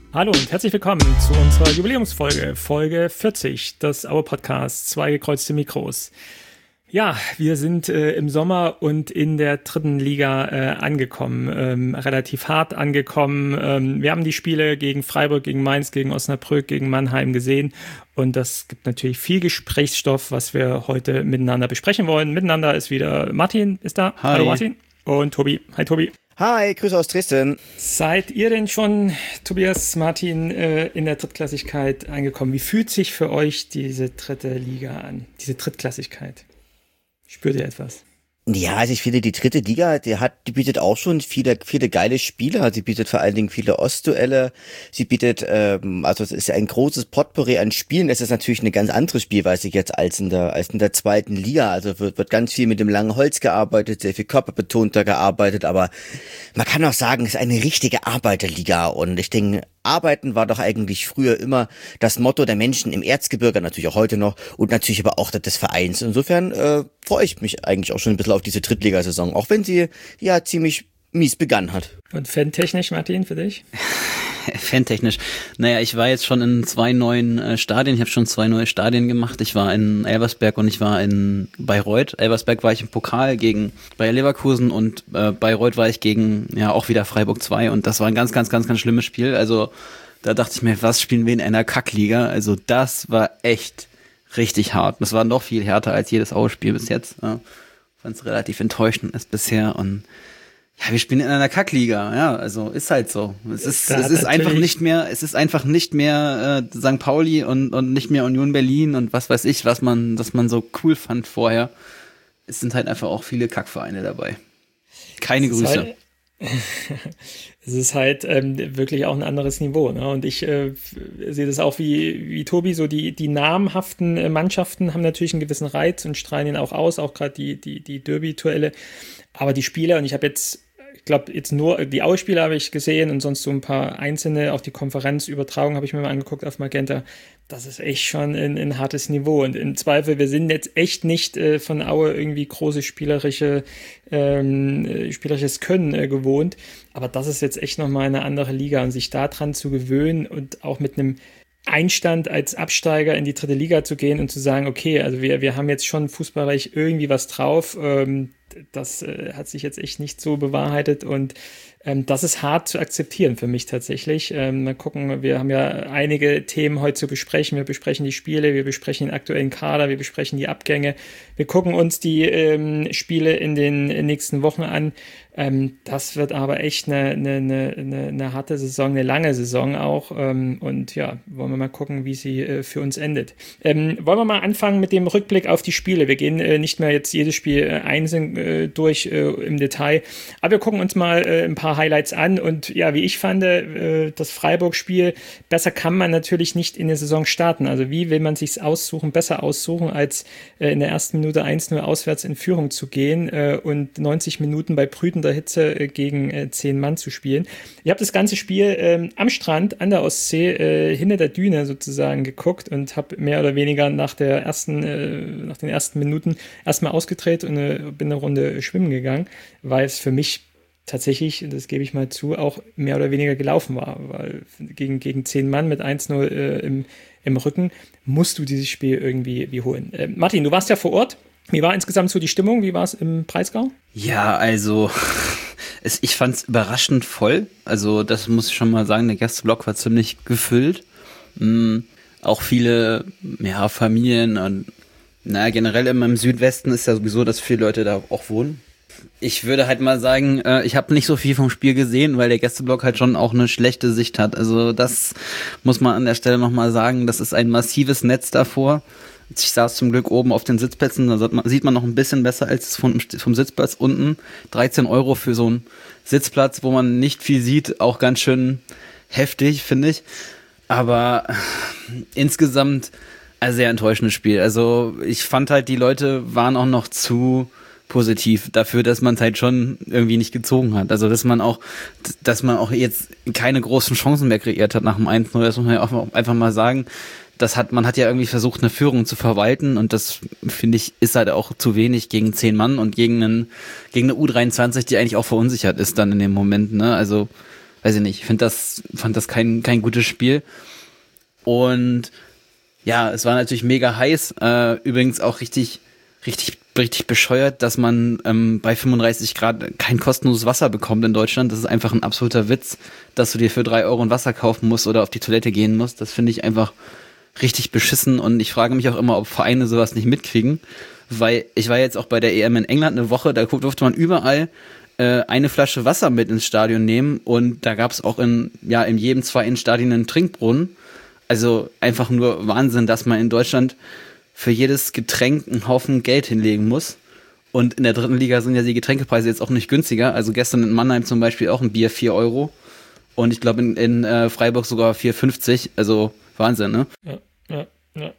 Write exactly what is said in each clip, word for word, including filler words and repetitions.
Hallo und herzlich willkommen zu unserer Jubiläumsfolge, Folge vierzig des Aue Podcasts, zwei gekreuzte Mikros. Ja, wir sind äh, im Sommer und in der dritten Liga äh, angekommen, ähm, relativ hart angekommen. Ähm, wir haben die Spiele gegen Freiburg, gegen Mainz, gegen Osnabrück, gegen Mannheim gesehen und das gibt natürlich viel Gesprächsstoff, was wir heute miteinander besprechen wollen. Miteinander ist wieder Martin, ist da. Hi. Hallo Martin. Und Tobi. Hi Tobi. Hi, Grüße aus Dresden. Seid ihr denn schon, Tobias, Martin, äh, in der Drittklassigkeit angekommen? Wie fühlt sich für euch diese dritte Liga an, diese Drittklassigkeit? Spürt ihr etwas? Ja, also ich finde, die dritte Liga, die hat, die bietet auch schon viele, viele geile Spiele. Sie bietet vor allen Dingen viele Ostduelle. Sie bietet, ähm, also es ist ein großes Potpourri an Spielen. Es ist natürlich eine ganz andere Spielweise jetzt als in der, als in der zweiten Liga. Also wird, wird ganz viel mit dem langen Holz gearbeitet, sehr viel körperbetonter gearbeitet. Aber man kann auch sagen, es ist eine richtige Arbeiterliga. Und ich denke, Arbeiten war doch eigentlich früher immer das Motto der Menschen im Erzgebirge, natürlich auch heute noch, und natürlich aber auch des Vereins. Insofern äh, freue ich mich eigentlich auch schon ein bisschen auf diese Drittligasaison, auch wenn sie ja ziemlich mies begangen hat. Und fantechnisch, Martin, für dich? Fantechnisch. Naja, ich war jetzt schon in zwei neuen äh, Stadien. Ich habe schon zwei neue Stadien gemacht. Ich war in Elversberg und ich war in Bayreuth. Elversberg war ich im Pokal gegen Bayer Leverkusen und äh, Bayreuth war ich gegen, ja, auch wieder Freiburg zwei und das war ein ganz, ganz, ganz, ganz schlimmes Spiel. Also da dachte ich mir, was spielen wir in einer Kackliga? Also das war echt richtig hart. Das war noch viel härter als jedes Aue-Spiel bis jetzt. Ja. Fand es relativ enttäuschend ist bisher und ja, wir spielen in einer Kackliga, ja, also ist halt so. Es ist, es ist einfach nicht mehr, es ist einfach nicht mehr äh, Sankt Pauli und und nicht mehr Union Berlin und was weiß ich, was man, das man so cool fand vorher. Es sind halt einfach auch viele Kackvereine dabei. Keine Grüße. Halt, es ist halt ähm, wirklich auch ein anderes Niveau, ne? Und ich äh, sehe das auch wie wie Tobi, so die die namhaften äh, Mannschaften haben natürlich einen gewissen Reiz und strahlen ihn auch aus, auch gerade die die die Derby-Duelle. Aber die Spieler, und ich habe jetzt Ich glaube, jetzt nur die Ausspiele habe ich gesehen und sonst so ein paar einzelne, auch die Konferenzübertragung habe ich mir mal angeguckt auf Magenta. Das ist echt schon ein, ein hartes Niveau. Und im Zweifel, wir sind jetzt echt nicht äh, von Aue irgendwie große spielerische, ähm, spielerisches Können äh, gewohnt. Aber das ist jetzt echt nochmal eine andere Liga. Und sich da dran zu gewöhnen und auch mit einem Einstand als Absteiger in die dritte Liga zu gehen und zu sagen, okay, also wir, wir haben jetzt schon fußballreich irgendwie was drauf, ähm, das äh, hat sich jetzt echt nicht so bewahrheitet und ähm, das ist hart zu akzeptieren für mich tatsächlich. Ähm, mal gucken, wir haben ja einige Themen heute zu besprechen. Wir besprechen die Spiele, wir besprechen den aktuellen Kader, wir besprechen die Abgänge. Wir gucken uns die ähm, Spiele in den nächsten Wochen an. Ähm, das wird aber echt eine, eine, eine, eine harte Saison, eine lange Saison auch. Ähm, und ja, wollen wir mal gucken, wie sie äh, für uns endet. Ähm, wollen wir mal anfangen mit dem Rückblick auf die Spiele. Wir gehen äh, nicht mehr jetzt jedes Spiel äh, einzeln äh, durch äh, im Detail, aber wir gucken uns mal äh, ein paar Highlights an. Und ja, wie ich fand, äh, das Freiburg-Spiel, besser kann man natürlich nicht in der Saison starten. Also wie will man sich's aussuchen, besser aussuchen, als äh, in der ersten Minute eins null auswärts in Führung zu gehen äh, und neunzig Minuten bei brütender Hitze äh, gegen äh, zehn Mann zu spielen. Ich habe das ganze Spiel äh, am Strand an der Ostsee äh, hinter der Düne sozusagen geguckt und habe mehr oder weniger nach der ersten, äh, nach den ersten Minuten erstmal ausgedreht und äh, bin eine Runde schwimmen gegangen, weil es für mich tatsächlich, das gebe ich mal zu, auch mehr oder weniger gelaufen war, weil gegen, gegen zehn Mann mit eins null äh, im, im Rücken musst du dieses Spiel irgendwie wie holen. Äh, Martin, du warst ja vor Ort. Wie war insgesamt so die Stimmung? Wie war es im Breisgau? Ja, also es, ich fand es überraschend voll. Also das muss ich schon mal sagen, der Gästeblock war ziemlich gefüllt. Mhm. Auch viele ja, Familien und naja, generell immer im Südwesten ist ja sowieso, dass viele Leute da auch wohnen. Ich würde halt mal sagen, äh, ich habe nicht so viel vom Spiel gesehen, weil der Gästeblock halt schon auch eine schlechte Sicht hat. Also das muss man an der Stelle nochmal sagen. Das ist ein massives Netz davor. Ich saß zum Glück oben auf den Sitzplätzen, da sieht man, sieht man noch ein bisschen besser als vom, vom Sitzplatz unten. dreizehn Euro für so einen Sitzplatz, wo man nicht viel sieht, auch ganz schön heftig, finde ich. Aber insgesamt ein sehr enttäuschendes Spiel. Also ich fand halt, die Leute waren auch noch zu positiv dafür, dass man es halt schon irgendwie nicht gezogen hat. Also dass man auch, dass man auch jetzt keine großen Chancen mehr kreiert hat nach dem eins null, das muss man ja auch einfach mal sagen. Das hat, man hat ja irgendwie versucht, eine Führung zu verwalten und das, finde ich, ist halt auch zu wenig gegen zehn Mann und gegen einen, gegen eine U dreiundzwanzig, die eigentlich auch verunsichert ist dann in dem Moment, ne? Also, weiß ich nicht, ich finde das, fand das kein, kein gutes Spiel. Und ja, es war natürlich mega heiß, äh, übrigens auch richtig, richtig, richtig bescheuert, dass man ähm, bei fünfunddreißig Grad kein kostenloses Wasser bekommt in Deutschland. Das ist einfach ein absoluter Witz, dass du dir für drei Euro ein Wasser kaufen musst oder auf die Toilette gehen musst. Das finde ich einfach richtig beschissen und ich frage mich auch immer, ob Vereine sowas nicht mitkriegen, weil ich war jetzt auch bei der E M in England eine Woche, da durfte man überall äh, eine Flasche Wasser mit ins Stadion nehmen und da gab es auch in, ja, in jedem zweiten Stadion einen Trinkbrunnen. Also einfach nur Wahnsinn, dass man in Deutschland für jedes Getränk einen Haufen Geld hinlegen muss. Und in der dritten Liga sind ja die Getränkepreise jetzt auch nicht günstiger. Also gestern in Mannheim zum Beispiel auch ein Bier vier Euro. Und ich glaube in, in äh, Freiburg sogar vier fünfzig. Also Wahnsinn, ne? Ja, ja, ja.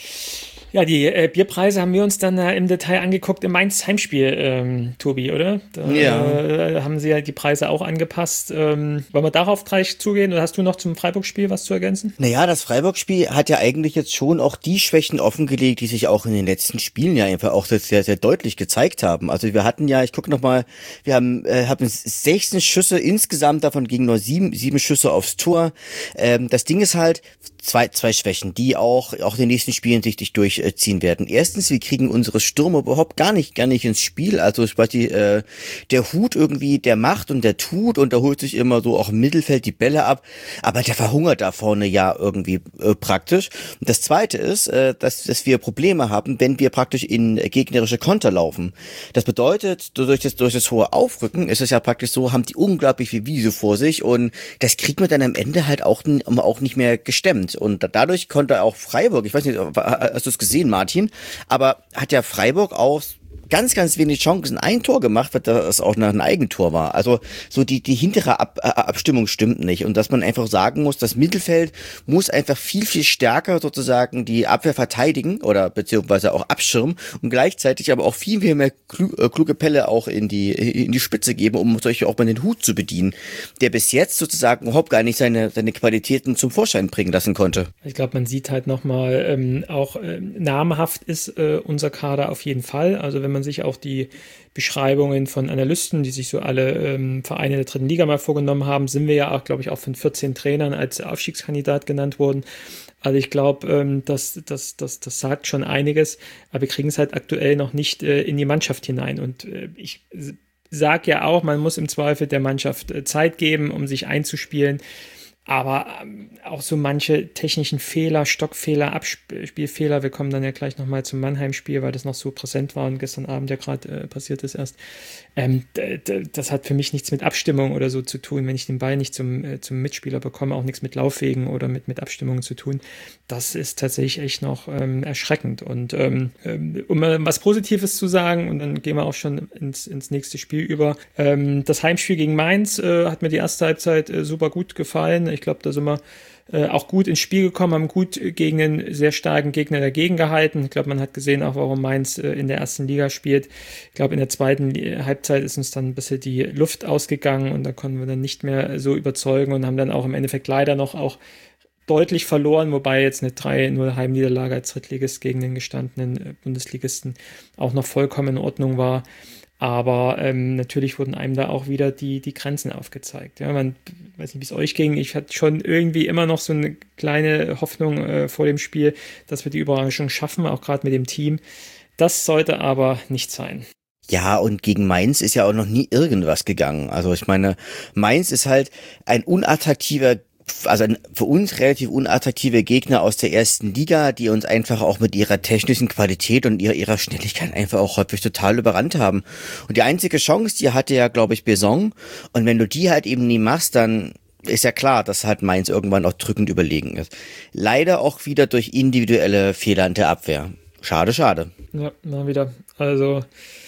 Ja, die äh, Bierpreise haben wir uns dann äh, im Detail angeguckt im Mainz Heimspiel, ähm, Tobi, oder? Da ja. äh, haben sie ja die Preise auch angepasst. Ähm, wollen wir darauf gleich zugehen oder hast du noch zum Freiburg-Spiel was zu ergänzen? Naja, das Freiburg-Spiel hat ja eigentlich jetzt schon auch die Schwächen offengelegt, die sich auch in den letzten Spielen ja einfach auch sehr, sehr deutlich gezeigt haben. Also wir hatten ja, ich gucke nochmal, wir haben, äh, haben sechzehn Schüsse insgesamt, davon gingen nur sieben, sieben Schüsse aufs Tor. Ähm, das Ding ist halt, zwei, zwei Schwächen, die auch, auch in den nächsten Spielen sichtlich durchziehen werden. Erstens, wir kriegen unsere Stürmer überhaupt gar nicht, gar nicht ins Spiel. Also, ich weiß nicht, äh, der Hut irgendwie, der macht und der tut und der holt sich immer so auch im Mittelfeld die Bälle ab. Aber der verhungert da vorne ja irgendwie äh, praktisch. Und das zweite ist, äh, dass, dass wir Probleme haben, wenn wir praktisch in gegnerische Konter laufen. Das bedeutet, durch das, durch das hohe Aufrücken ist es ja praktisch so, haben die unglaublich viel Wiese vor sich und das kriegt man dann am Ende halt auch, auch nicht mehr gestemmt. Und dadurch konnte auch Freiburg, ich weiß nicht, hast du es gesehen, Martin, aber hat ja Freiburg auch ganz, ganz wenig Chancen ein Tor gemacht, weil das auch ein Eigentor war. Also so die die hintere Ab Abstimmung stimmt nicht. Und dass man einfach sagen muss, das Mittelfeld muss einfach viel, viel stärker sozusagen die Abwehr verteidigen oder beziehungsweise auch abschirmen und gleichzeitig aber auch viel, viel mehr klu äh, kluge Pelle auch in die in die Spitze geben, um solche auch mal den Hut zu bedienen, der bis jetzt sozusagen überhaupt gar nicht seine seine Qualitäten zum Vorschein bringen lassen konnte. Ich glaube, man sieht halt nochmal, ähm, auch ähm, namhaft ist äh, unser Kader auf jeden Fall. Also wenn man sich auch die Beschreibungen von Analysten, die sich so alle ähm, Vereine der dritten Liga mal vorgenommen haben, sind wir ja auch, glaube ich, auch von vierzehn Trainern als Aufstiegskandidat genannt worden. Also ich glaube, ähm, das, das, das, das sagt schon einiges, aber wir kriegen es halt aktuell noch nicht äh, in die Mannschaft hinein. Und äh, ich sage ja auch, man muss im Zweifel der Mannschaft äh, Zeit geben, um sich einzuspielen. Aber ähm, auch so manche technischen Fehler, Stockfehler, Abspielfehler, wir kommen dann ja gleich nochmal zum Mannheim-Spiel, weil das noch so präsent war und gestern Abend ja gerade äh, passiert ist erst. Ähm, d- d- das hat für mich nichts mit Abstimmung oder so zu tun, wenn ich den Ball nicht zum, äh, zum Mitspieler bekomme, auch nichts mit Laufwegen oder mit, mit Abstimmungen zu tun. Das ist tatsächlich echt noch ähm, erschreckend. Und ähm, um mal was Positives zu sagen, und dann gehen wir auch schon ins, ins nächste Spiel über. Ähm, das Heimspiel gegen Mainz äh, hat mir die erste Halbzeit äh, super gut gefallen. Ich glaube, da sind wir äh, auch gut ins Spiel gekommen, haben gut gegen einen sehr starken Gegner dagegen gehalten. Ich glaube, man hat gesehen auch, warum Mainz äh, in der ersten Liga spielt. Ich glaube, in der zweiten Halbzeit ist uns dann ein bisschen die Luft ausgegangen und da konnten wir dann nicht mehr so überzeugen und haben dann auch im Endeffekt leider noch auch deutlich verloren, wobei jetzt eine drei null Heimniederlage als Drittligist gegen den gestandenen Bundesligisten auch noch vollkommen in Ordnung war. Aber ähm, natürlich wurden einem da auch wieder die, die Grenzen aufgezeigt. Ja, man weiß nicht, wie es euch ging. Ich hatte schon irgendwie immer noch so eine kleine Hoffnung äh, vor dem Spiel, dass wir die Überraschung schaffen, auch gerade mit dem Team. Das sollte aber nicht sein. Ja, und gegen Mainz ist ja auch noch nie irgendwas gegangen. Also ich meine, Mainz ist halt ein unattraktiver, also ein für uns relativ unattraktive Gegner aus der ersten Liga, die uns einfach auch mit ihrer technischen Qualität und ihrer, ihrer Schnelligkeit einfach auch häufig total überrannt haben. Und die einzige Chance, die hatte ja, glaube ich, Besson. Und wenn du die halt eben nie machst, dann ist ja klar, dass halt Mainz irgendwann auch drückend überlegen ist. Leider auch wieder durch individuelle Fehler in der Abwehr. Schade, schade. Ja, mal wieder. Also,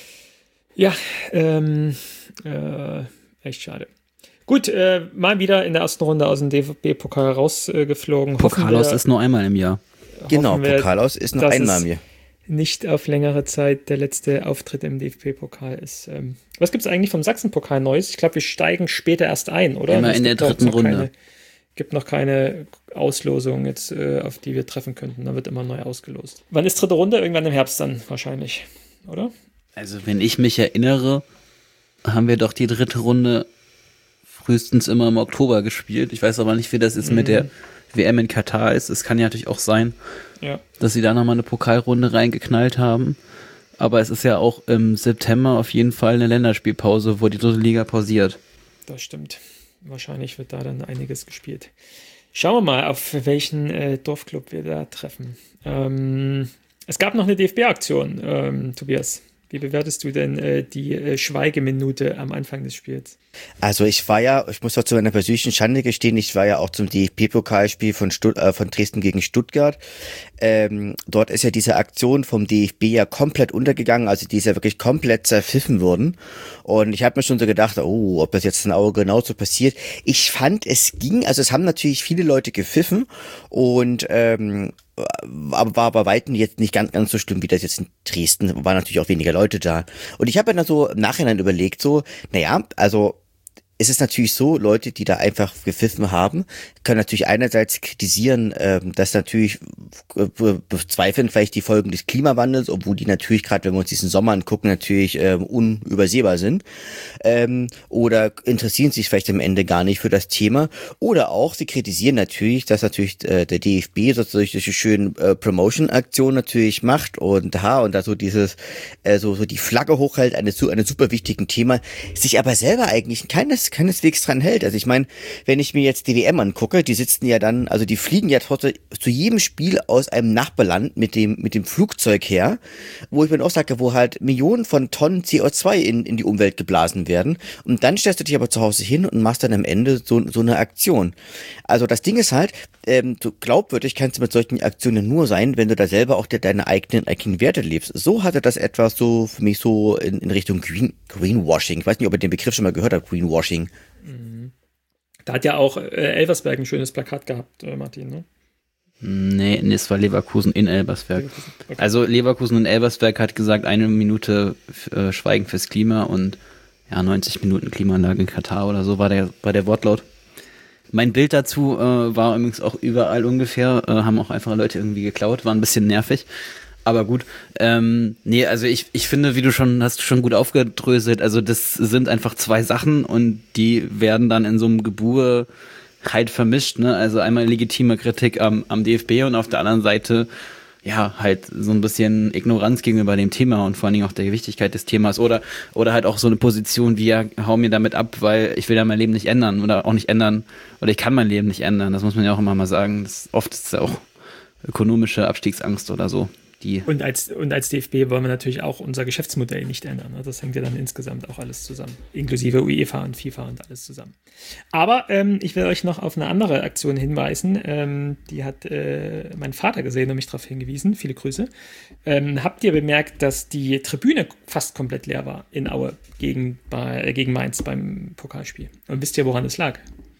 ja, ähm, äh, echt schade. Gut, äh, mal wieder in der ersten Runde aus dem D F B-Pokal rausgeflogen. Äh, Pokal aus ist nur einmal im Jahr. Genau, Pokal aus ist nur einmal im Jahr. Nicht auf längere Zeit der letzte Auftritt im D F B-Pokal ist. Ähm, was gibt es eigentlich vom Sachsen-Pokal Neues? Ich glaube, wir steigen später erst ein, oder? Immer in der dritten Runde. Keine, gibt noch keine Auslosung jetzt, äh, auf die wir treffen könnten. Da wird immer neu ausgelost. Wann ist dritte Runde? Irgendwann im Herbst dann wahrscheinlich, oder? Also wenn ich mich erinnere, haben wir doch die dritte Runde frühestens immer im Oktober gespielt. Ich weiß aber nicht, wie das jetzt mhm. mit der W M in Katar ist. Es kann ja natürlich auch sein, ja. dass sie da nochmal eine Pokalrunde reingeknallt haben. Aber es ist ja auch im September auf jeden Fall eine Länderspielpause, wo die dritte Liga pausiert. Das stimmt. Wahrscheinlich wird da dann einiges gespielt. Schauen wir mal, auf welchen äh, Dorfclub wir da treffen. Ähm, es gab noch eine D F B-Aktion, ähm, Tobias. Wie bewertest du denn äh, die äh, Schweigeminute am Anfang des Spiels? Also ich war ja, ich muss doch zu meiner persönlichen Schande gestehen, ich war ja auch zum D F B-Pokalspiel von, Stutt- äh, von Dresden gegen Stuttgart. Ähm, dort ist ja diese Aktion vom D F B ja komplett untergegangen, also die ist ja wirklich komplett zerpfiffen worden. Und ich habe mir schon so gedacht, oh, ob das jetzt ein Auge genauso passiert. Ich fand, es ging, also es haben natürlich viele Leute gepfiffen und ähm, aber war bei weitem jetzt nicht ganz ganz so schlimm, wie das jetzt in Dresden, waren natürlich auch weniger Leute da. Und ich habe mir dann so im Nachhinein überlegt, so, naja, also es ist natürlich so, Leute, die da einfach gepfiffen haben, können natürlich einerseits kritisieren, ähm, dass natürlich äh, bezweifeln vielleicht die Folgen des Klimawandels, obwohl die natürlich, gerade wenn wir uns diesen Sommer angucken, natürlich ähm, unübersehbar sind. Ähm, oder interessieren sich vielleicht am Ende gar nicht für das Thema. Oder auch, sie kritisieren natürlich, dass natürlich äh, der D F B sozusagen solche schönen äh, Promotion-Aktionen natürlich macht und ha, und da so dieses, äh, so, so die Flagge hochhält, eine, eine super wichtigen Thema, sich aber selber eigentlich keines keineswegs dran hält. Also ich meine, wenn ich mir jetzt die W M angucke, die sitzen ja dann, also die fliegen ja trotzdem zu jedem Spiel aus einem Nachbarland mit dem mit dem Flugzeug her, wo ich mir auch sage, wo halt Millionen von Tonnen C O zwei in in die Umwelt geblasen werden. Und dann stellst du dich aber zu Hause hin und machst dann am Ende so so eine Aktion. Also das Ding ist halt, ähm, du glaubwürdig kannst du mit solchen Aktionen nur sein, wenn du da selber auch deine eigenen eigenen Werte lebst. So hatte das etwas so für mich so in, in Richtung Green, Greenwashing. Ich weiß nicht, ob ihr den Begriff schon mal gehört habt, Greenwashing. Da hat ja auch äh, Elversberg ein schönes Plakat gehabt, äh, Martin, ne? Nee, nee, es war Leverkusen in Elversberg. Leverkusen. Okay. Also Leverkusen und Elversberg hat gesagt, eine Minute äh, Schweigen fürs Klima und ja, neunzig Minuten Klimaanlage in Katar oder so war der, war der Wortlaut. Mein Bild dazu äh, war übrigens auch überall ungefähr, äh, haben auch einfach Leute irgendwie geklaut, war ein bisschen nervig. Aber gut, ähm, nee, also ich ich finde, wie du schon, hast du schon gut aufgedröselt, also das sind einfach zwei Sachen und die werden dann in so einem Gebur halt vermischt, ne, also einmal legitime Kritik am, am D F B und auf der anderen Seite, ja, halt so ein bisschen Ignoranz gegenüber dem Thema und vor allen Dingen auch der Gewichtigkeit des Themas oder oder halt auch so eine Position wie, ja, hau mir damit ab, weil ich will ja mein Leben nicht ändern oder auch nicht ändern oder ich kann mein Leben nicht ändern, das muss man ja auch immer mal sagen, das, oft ist es ja auch ökonomische Abstiegsangst oder so. Die und als, und als D F B wollen wir natürlich auch unser Geschäftsmodell nicht ändern. Das hängt ja dann insgesamt auch alles zusammen. Inklusive UEFA und FIFA und alles zusammen. Aber ähm, ich will euch noch auf eine andere Aktion hinweisen. Ähm, die hat äh, mein Vater gesehen und mich darauf hingewiesen. Viele Grüße. Ähm, habt ihr bemerkt, dass die Tribüne fast komplett leer war in Aue gegen, bei, äh, gegen Mainz beim Pokalspiel? Und wisst ihr, woran es lag?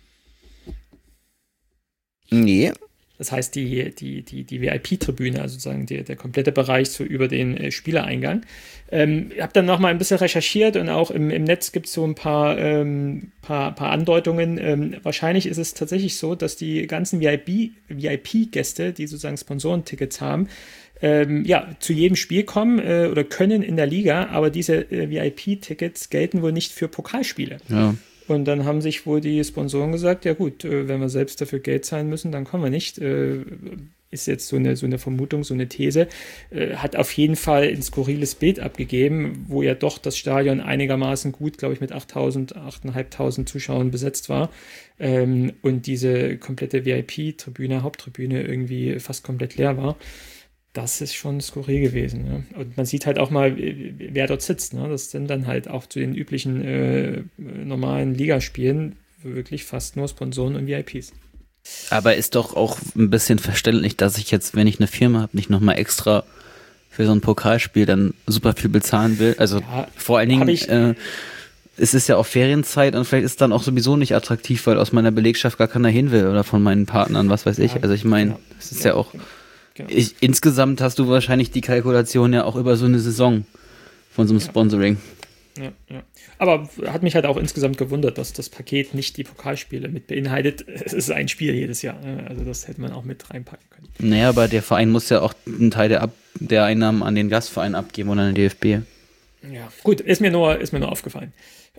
Nee. Das heißt, die, die, die, die W I P-Tribüne, also sozusagen die, der komplette Bereich so über den äh, Spielereingang. Ähm, ich habe dann noch mal ein bisschen recherchiert und auch im, im Netz gibt es so ein paar, ähm, paar, paar Andeutungen. Ähm, wahrscheinlich ist es tatsächlich so, dass die ganzen V I P-Gäste, die sozusagen Sponsorentickets haben, ähm, ja, zu jedem Spiel kommen äh, oder können in der Liga, aber diese äh, V I P-Tickets gelten wohl nicht für Pokalspiele. Ja. Und dann haben sich wohl die Sponsoren gesagt, ja gut, wenn wir selbst dafür Geld zahlen müssen, dann kommen wir nicht. Ist jetzt so eine, so eine Vermutung, so eine These. Hat auf jeden Fall ein skurriles Bild abgegeben, wo ja doch das Stadion einigermaßen gut, glaube ich, mit achttausend, achttausendfünfhundert Zuschauern besetzt war. Und diese komplette V I P-Tribüne, Haupttribüne irgendwie fast komplett leer war. Das ist schon skurril gewesen. Ne? Und man sieht halt auch mal, wer dort sitzt. Ne? Das sind dann halt auch zu den üblichen äh, normalen Ligaspielen wirklich fast nur Sponsoren und V I Ps. Aber ist doch auch ein bisschen verständlich, dass ich jetzt, wenn ich eine Firma habe, nicht nochmal extra für so ein Pokalspiel dann super viel bezahlen will. Also ja, vor allen Dingen, ich, äh, es ist ja auch Ferienzeit und vielleicht ist es dann auch sowieso nicht attraktiv, weil aus meiner Belegschaft gar keiner hin will oder von meinen Partnern, was weiß ich. Also ich meine, es ist ja, ja auch... Genau. Genau. Ich, insgesamt hast du wahrscheinlich die Kalkulation ja auch über so eine Saison von so einem ja. Sponsoring. Ja, ja. Aber hat mich halt auch insgesamt gewundert, dass das Paket nicht die Pokalspiele mit beinhaltet. Es ist ein Spiel jedes Jahr. Also das hätte man auch mit reinpacken können. Naja, aber der Verein muss ja auch einen Teil der, Ab- der Einnahmen an den Gastverein abgeben oder an den D F B. Ja, gut, ist mir nur, ist mir nur aufgefallen.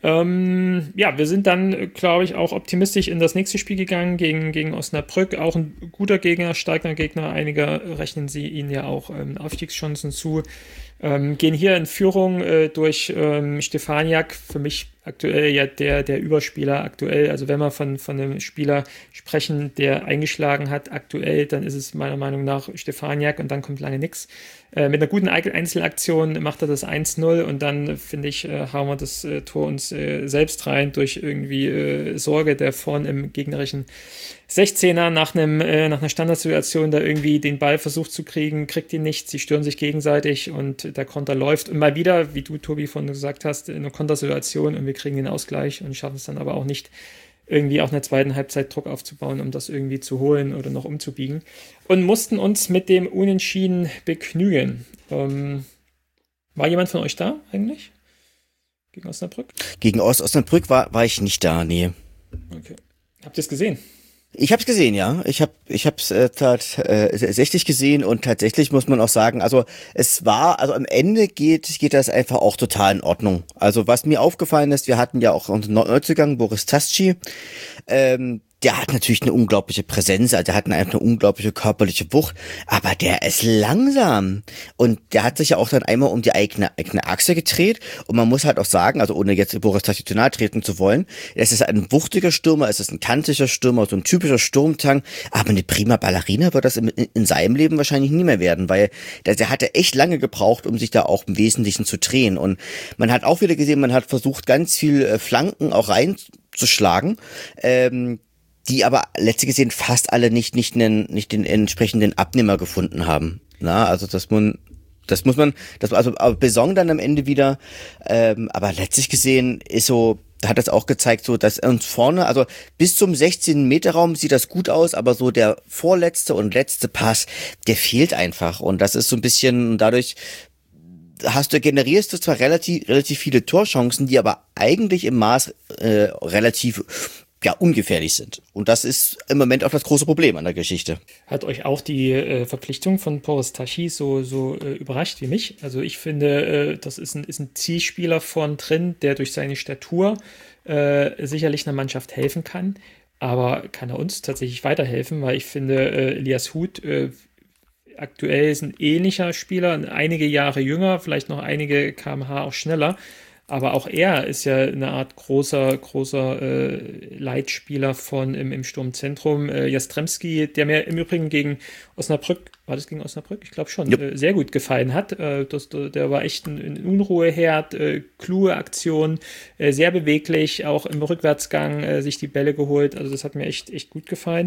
Ähm, ja, wir sind dann, glaube ich, auch optimistisch in das nächste Spiel gegangen gegen, gegen Osnabrück. Auch ein guter Gegner, starker Gegner. Einige rechnen sie ihnen ja auch ähm, Aufstiegschancen zu. Ähm, gehen hier in Führung äh, durch ähm, Stefaniak, für mich aktuell ja der, der Überspieler aktuell. Also wenn wir von, von einem Spieler sprechen, der eingeschlagen hat aktuell, dann ist es meiner Meinung nach Stefaniak und dann kommt lange nichts. Äh, mit einer guten Einzelaktion macht er das eins null und dann, finde ich, äh, hauen wir das äh, Tor uns äh, selbst rein durch irgendwie äh, Sorge, der vorn im gegnerischen sechzehner nach, einem, äh, nach einer Standardsituation da irgendwie den Ball versucht zu kriegen, kriegt ihn nicht, sie stören sich gegenseitig und der Konter läuft. Und mal wieder, wie du, Tobi, vorhin gesagt hast, in einer Kontersituation und wir kriegen den Ausgleich und schaffen es dann aber auch nicht, irgendwie auch in der zweiten Halbzeit Druck aufzubauen, um das irgendwie zu holen oder noch umzubiegen. Und mussten uns mit dem Unentschieden begnügen. Ähm, war jemand von euch da eigentlich? Gegen Osnabrück? Gegen Ost Osnabrück war, war ich nicht da, nee. Okay. Habt ihr es gesehen? Ich habe es gesehen, ja. Ich habe ich habe es äh, tatsächlich gesehen und tatsächlich muss man auch sagen, also es war, also am Ende geht geht das einfach auch total in Ordnung. Also was mir aufgefallen ist, wir hatten ja auch unseren Neuzugang Boris Tasci, ähm, der hat natürlich eine unglaubliche Präsenz, also der hat eine, eine unglaubliche körperliche Wucht, aber der ist langsam und der hat sich ja auch dann einmal um die eigene, eigene Achse gedreht und man muss halt auch sagen, also ohne jetzt Boris Tasci zu nahe treten zu wollen, es ist ein wuchtiger Stürmer, es ist ein kantiger Stürmer, so ein typischer Sturmtang, aber eine prima Ballerina wird das in, in seinem Leben wahrscheinlich nie mehr werden, weil der, der hatte echt lange gebraucht, um sich da auch im Wesentlichen zu drehen und man hat auch wieder gesehen, man hat versucht, ganz viel Flanken auch reinzuschlagen, ähm, die aber letztlich gesehen fast alle nicht nicht den nicht den entsprechenden Abnehmer gefunden haben. Na, also das man das muss man das also aber Besong dann am Ende wieder, ähm, aber letztlich gesehen ist so, da hat das auch gezeigt, so dass uns vorne, also bis zum sechzehn Meter Raum sieht das gut aus, aber so der vorletzte und letzte Pass, der fehlt einfach und das ist so ein bisschen dadurch hast du generierst du zwar relativ relativ viele Torchancen, die aber eigentlich im Maß äh, relativ ja, ungefährlich sind. Und das ist im Moment auch das große Problem an der Geschichte. Hat euch auch die äh, Verpflichtung von Boris Tasci so, so äh, überrascht wie mich? Also ich finde, äh, das ist ein, ist ein Zielspieler vorn drin, der durch seine Statur äh, sicherlich einer Mannschaft helfen kann. Aber kann er uns tatsächlich weiterhelfen? Weil ich finde, äh, Elias Huth äh, aktuell ist ein ähnlicher Spieler, einige Jahre jünger, vielleicht noch einige Kilometer pro Stunde auch schneller. Aber auch er ist ja eine Art großer, großer äh, Leitspieler von im, im Sturmzentrum. Äh, Jastrzemski, der mir im Übrigen gegen Osnabrück, war das gegen Osnabrück? Ich glaube schon, äh, sehr gut gefallen hat. Äh, das, der war echt ein, ein Unruheherd, äh, kluge Aktion, äh, sehr beweglich, auch im Rückwärtsgang äh, sich die Bälle geholt. Also das hat mir echt, echt gut gefallen.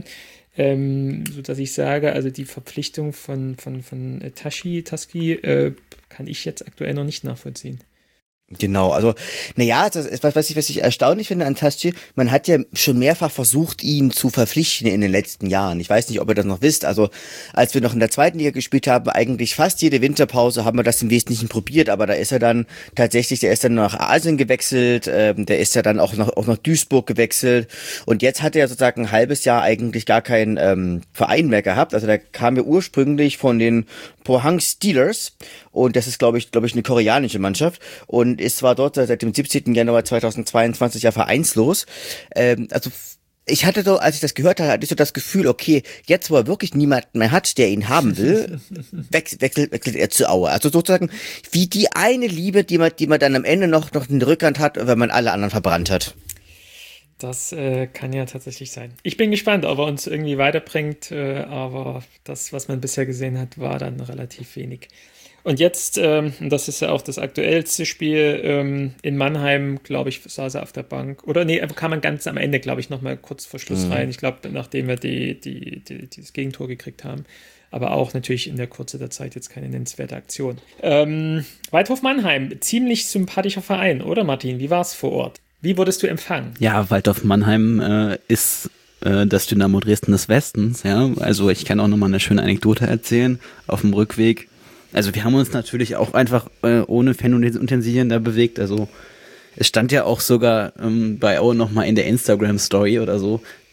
Ähm, so dass ich sage, also die Verpflichtung von, von, von äh, Tasci, Tasci äh, kann ich jetzt aktuell noch nicht nachvollziehen. Genau, also, naja, das ist was, was ich, was ich erstaunlich finde an Tasci, man hat ja schon mehrfach versucht, ihn zu verpflichten in den letzten Jahren. Ich weiß nicht, ob ihr das noch wisst, also, als wir noch in der zweiten Liga gespielt haben, eigentlich fast jede Winterpause haben wir das im Wesentlichen probiert, aber da ist er dann tatsächlich, der ist dann nach Asien gewechselt, ähm, der ist ja dann auch nach, auch nach Duisburg gewechselt und jetzt hat er sozusagen ein halbes Jahr eigentlich gar keinen ähm, Verein mehr gehabt, also der kam ja ursprünglich von den Pohang Steelers und das ist, glaube ich, glaube ich, eine koreanische Mannschaft und ist zwar dort seit dem siebzehnten Januar zweitausendzweiundzwanzig ja vereinslos. Ähm, also ich hatte so, als ich das gehört hatte, hatte ich so das Gefühl, okay, jetzt wo er wirklich niemanden mehr hat, der ihn haben will, wechselt, wechselt, wechselt er zu Aue. Also sozusagen wie die eine Liebe, die man, die man dann am Ende noch, noch in der Rückhand hat, wenn man alle anderen verbrannt hat. Das äh, kann ja tatsächlich sein. Ich bin gespannt, ob er uns irgendwie weiterbringt, äh, aber das, was man bisher gesehen hat, war dann relativ wenig. Und jetzt, ähm, das ist ja auch das aktuellste Spiel, ähm, in Mannheim, glaube ich, saß er auf der Bank. Oder nee, kam man ganz am Ende, glaube ich, nochmal kurz vor Schluss mhm. rein. Ich glaube, nachdem wir die, die, die, dieses Gegentor gekriegt haben. Aber auch natürlich in der Kürze der Zeit jetzt keine nennenswerte Aktion. Ähm, Waldhof Mannheim, ziemlich sympathischer Verein, oder Martin? Wie war es vor Ort? Wie wurdest du empfangen? Ja, Waldhof Mannheim äh, ist äh, das Dynamo Dresden des Westens. Ja, also ich kann auch nochmal eine schöne Anekdote erzählen auf dem Rückweg. Also wir haben uns natürlich auch einfach äh, ohne Fan-Utensilien da bewegt. Also es stand ja auch sogar ähm, bei Aue nochmal in der Instagram-Story oder so,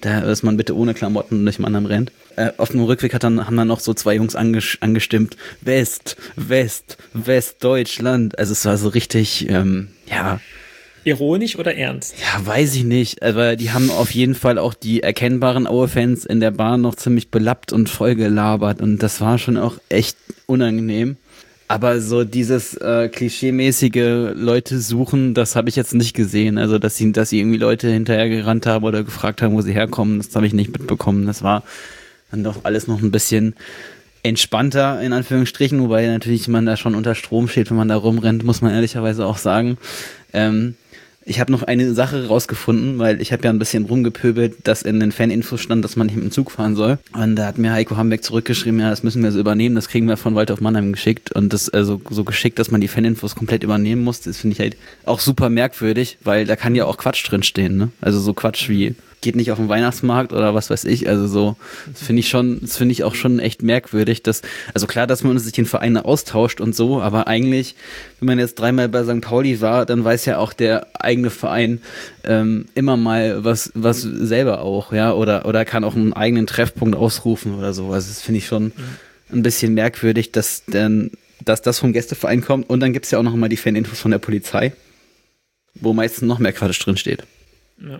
Da ist man bitte ohne Klamotten und nicht im anderen rennt. Äh, auf dem Rückweg hat dann, haben dann noch so zwei Jungs anges- angestimmt. West, West, Westdeutschland. Also es war so richtig, ähm, ja. Ironisch oder ernst? Ja, weiß ich nicht. Aber die haben auf jeden Fall auch die erkennbaren Aue-Fans in der Bahn noch ziemlich belappt und vollgelabert. Und das war schon auch echt unangenehm. Aber so dieses äh, klischeemäßige Leute suchen, das habe ich jetzt nicht gesehen. Also dass sie, dass sie irgendwie Leute hinterhergerannt haben oder gefragt haben, wo sie herkommen, das habe ich nicht mitbekommen. Das war dann doch alles noch ein bisschen entspannter, in Anführungsstrichen, wobei natürlich man da schon unter Strom steht, wenn man da rumrennt, muss man ehrlicherweise auch sagen. Ähm, Ich habe noch eine Sache rausgefunden, weil ich habe ja ein bisschen rumgepöbelt, dass in den Faninfos stand, dass man nicht mit dem Zug fahren soll. Und da hat mir Heiko Hambeck zurückgeschrieben, ja, das müssen wir so übernehmen, das kriegen wir von Waldhof Mannheim geschickt. Und das also so geschickt, dass man die Faninfos komplett übernehmen muss, das finde ich halt auch super merkwürdig, weil da kann ja auch Quatsch drin stehen, ne? Also so Quatsch wie geht nicht auf den Weihnachtsmarkt oder was weiß ich, also so, das finde ich schon, das finde ich auch schon echt merkwürdig, dass, also klar, dass man sich in Vereine austauscht und so, aber eigentlich, wenn man jetzt dreimal bei Sankt Pauli war, dann weiß ja auch der eigene Verein ähm, immer mal was, was selber auch, ja, oder, oder kann auch einen eigenen Treffpunkt ausrufen oder so, also das finde ich schon ein bisschen merkwürdig, dass dann, dass das vom Gästeverein kommt und dann gibt's ja auch noch mal die Faninfos von der Polizei, wo meistens noch mehr Quatsch drin steht. Ja.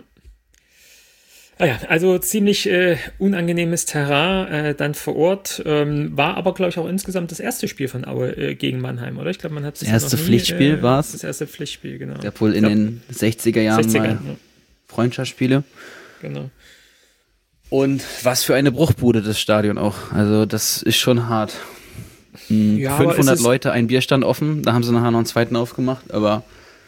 Ah ja, also ziemlich äh, unangenehmes Terrain äh, dann vor Ort, ähm, war aber, glaube ich, auch insgesamt das erste Spiel von Aue äh, gegen Mannheim, oder? Ich glaube, man hat das erste Pflichtspiel äh, war es. Das erste Pflichtspiel, genau. Gab wohl in glaub, den sechziger Jahren sechziger, mal ja. Freundschaftsspiele. Genau. Und was für eine Bruchbude das Stadion auch. Also das ist schon hart. Mhm, ja, fünfhundert Leute, ein Bierstand offen, da haben sie nachher noch einen zweiten aufgemacht, aber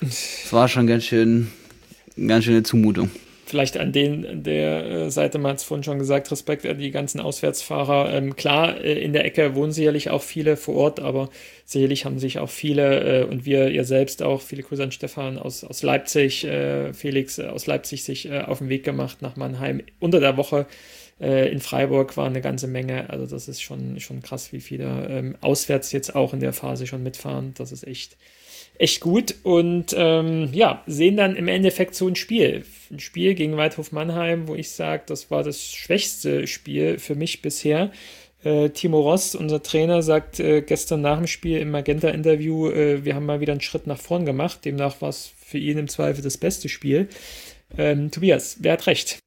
es war schon ganz schön, ganz schöne Zumutung. Vielleicht an den an der Seite, man hat es vorhin schon gesagt, Respekt an die ganzen Auswärtsfahrer. Ähm, klar, äh, in der Ecke wohnen sicherlich auch viele vor Ort, aber sicherlich haben sich auch viele äh, und wir, ihr selbst auch, viele Grüße an Stefan aus, aus Leipzig, äh, Felix äh, aus Leipzig sich äh, auf den Weg gemacht nach Mannheim. Unter der Woche äh, in Freiburg war eine ganze Menge, also das ist schon, schon krass, wie viele ähm, auswärts jetzt auch in der Phase schon mitfahren. Das ist echt echt gut und ähm, ja, sehen dann im Endeffekt so ein Spiel. Ein Spiel gegen Waldhof Mannheim, wo ich sage, das war das schwächste Spiel für mich bisher. Äh, Timo Ross, unser Trainer, sagt äh, gestern nach dem Spiel im Magenta-Interview, äh, wir haben mal wieder einen Schritt nach vorn gemacht. Demnach war es für ihn im Zweifel das beste Spiel. Ähm, Tobias, wer hat recht?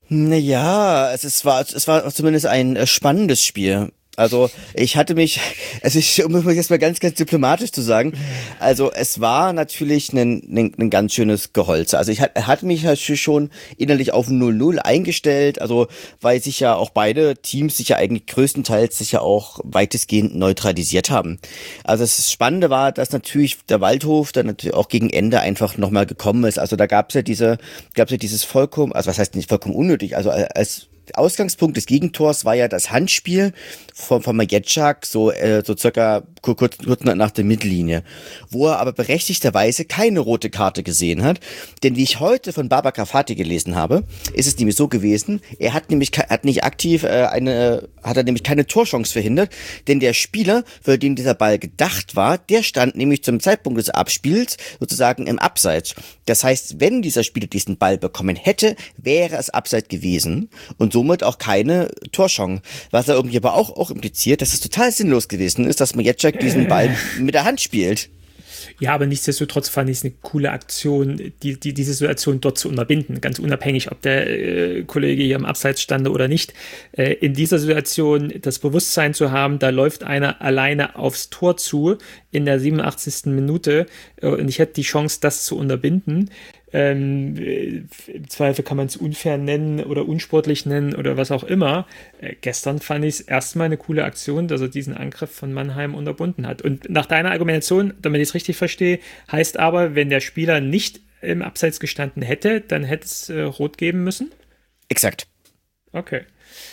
Naja, es, ist, war, es war zumindest ein äh, spannendes Spiel. Also ich hatte mich, also ich, um es jetzt mal ganz, ganz diplomatisch zu sagen, also es war natürlich ein, ein, ein ganz schönes Geholze. Also ich hatte hat mich schon innerlich auf null null eingestellt, also weil sich ja auch beide Teams sich ja eigentlich größtenteils sich ja auch weitestgehend neutralisiert haben. Also das Spannende war, dass natürlich der Waldhof dann natürlich auch gegen Ende einfach nochmal gekommen ist. Also da gab's ja diese, gab's ja dieses vollkommen, also was heißt nicht vollkommen unnötig, also als Ausgangspunkt des Gegentors war ja das Handspiel von, von Majecek, so, äh, so circa kurz, kurz nach der Mittellinie, wo er aber berechtigterweise keine rote Karte gesehen hat, denn wie ich heute von Babacar Fatih gelesen habe, ist es nämlich so gewesen, er hat nämlich hat nicht aktiv äh, eine, hat er nämlich keine Torchance verhindert, denn der Spieler, für den dieser Ball gedacht war, der stand nämlich zum Zeitpunkt des Abspiels sozusagen im Abseits. Das heißt, wenn dieser Spieler diesen Ball bekommen hätte, wäre es Abseits gewesen und somit auch keine Torchance. Was er irgendwie aber auch, auch impliziert, dass es total sinnlos gewesen ist, dass Majecek diesen Ball mit der Hand spielt. Ja, aber nichtsdestotrotz fand ich es eine coole Aktion, die, die, diese Situation dort zu unterbinden, ganz unabhängig, ob der äh, Kollege hier im Abseits stande oder nicht. Äh, in dieser Situation das Bewusstsein zu haben, da läuft einer alleine aufs Tor zu in der siebenundachtzigsten Minute äh, und ich hätte die Chance, das zu unterbinden. Ähm, im Zweifel kann man es unfair nennen oder unsportlich nennen oder was auch immer. Äh, gestern fand ich es erstmal eine coole Aktion, dass er diesen Angriff von Mannheim unterbunden hat. Und nach deiner Argumentation, damit ich es richtig verstehe, heißt aber, wenn der Spieler nicht im Abseits gestanden hätte, dann hätte es äh, rot geben müssen? Exakt. Okay.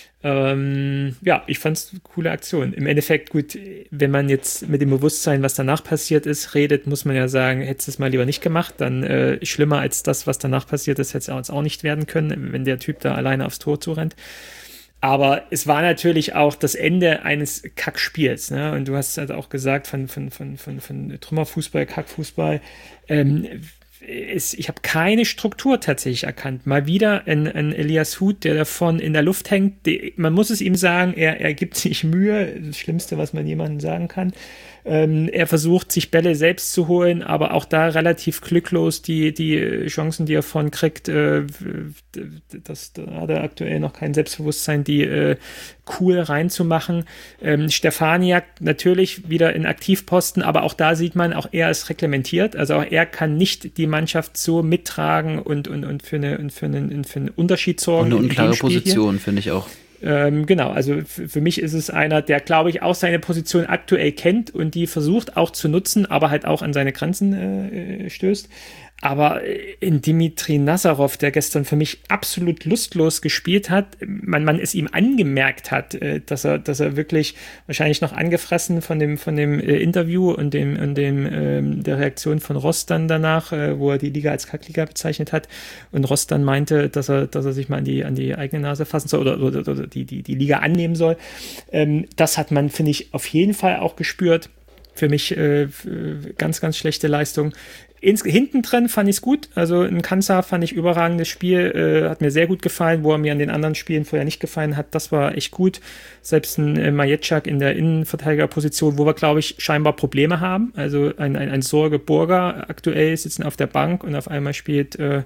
Ähm, ja, ich fand es eine coole Aktion. Im Endeffekt, gut, wenn man jetzt mit dem Bewusstsein, was danach passiert ist, redet, muss man ja sagen, hättest du es mal lieber nicht gemacht, dann äh, schlimmer als das, was danach passiert ist, hätte es auch nicht werden können, wenn der Typ da alleine aufs Tor zurennt. Aber es war natürlich auch das Ende eines Kackspiels, ne? Und du hast halt auch gesagt, von, von, von, von, von Trümmerfußball, Kackfußball, ähm, ist, ich habe keine Struktur tatsächlich erkannt. Mal wieder ein, ein Elias Huth, der davon in der Luft hängt. Die, man muss es ihm sagen, er, er gibt sich Mühe. Das Schlimmste, was man jemandem sagen kann. Ähm, er versucht, sich Bälle selbst zu holen, aber auch da relativ glücklos die, die Chancen, die er von kriegt, äh, das, da hat er aktuell noch kein Selbstbewusstsein, die äh, cool reinzumachen. Ähm, Stefaniak natürlich wieder in Aktivposten, aber auch da sieht man, auch er ist reglementiert, also auch er kann nicht die Mannschaft so mittragen und, und, und, für, eine, und für, einen, für einen Unterschied sorgen. Und eine unklare Position, finde ich auch. Ähm, genau, also f- für mich ist es einer, der, glaube ich, auch seine Position aktuell kennt und die versucht auch zu nutzen, aber halt auch an seine Grenzen äh, stößt. Aber in Dimitri Nazarov, der gestern für mich absolut lustlos gespielt hat, man, man es ihm angemerkt hat, dass er, dass er wirklich wahrscheinlich noch angefressen von dem, von dem Interview und dem, und dem, ähm, der Reaktion von Ross dann danach, äh, wo er die Liga als Kackliga bezeichnet hat und Ross dann meinte, dass er, dass er sich mal an die, an die eigene Nase fassen soll oder, oder, oder die, die, die Liga annehmen soll. Ähm, das hat man, finde ich, auf jeden Fall auch gespürt. Für mich äh, ganz, ganz schlechte Leistung. Ins, hinten drin fand ich es gut, also ein Kansa fand ich überragendes Spiel, äh, hat mir sehr gut gefallen, wo er mir an den anderen Spielen vorher nicht gefallen hat, das war echt gut. Selbst ein äh, Majetschak in der Innenverteidigerposition, wo wir, glaube ich, scheinbar Probleme haben, also ein, ein, ein Sorge Burger aktuell sitzen auf der Bank und auf einmal spielt äh,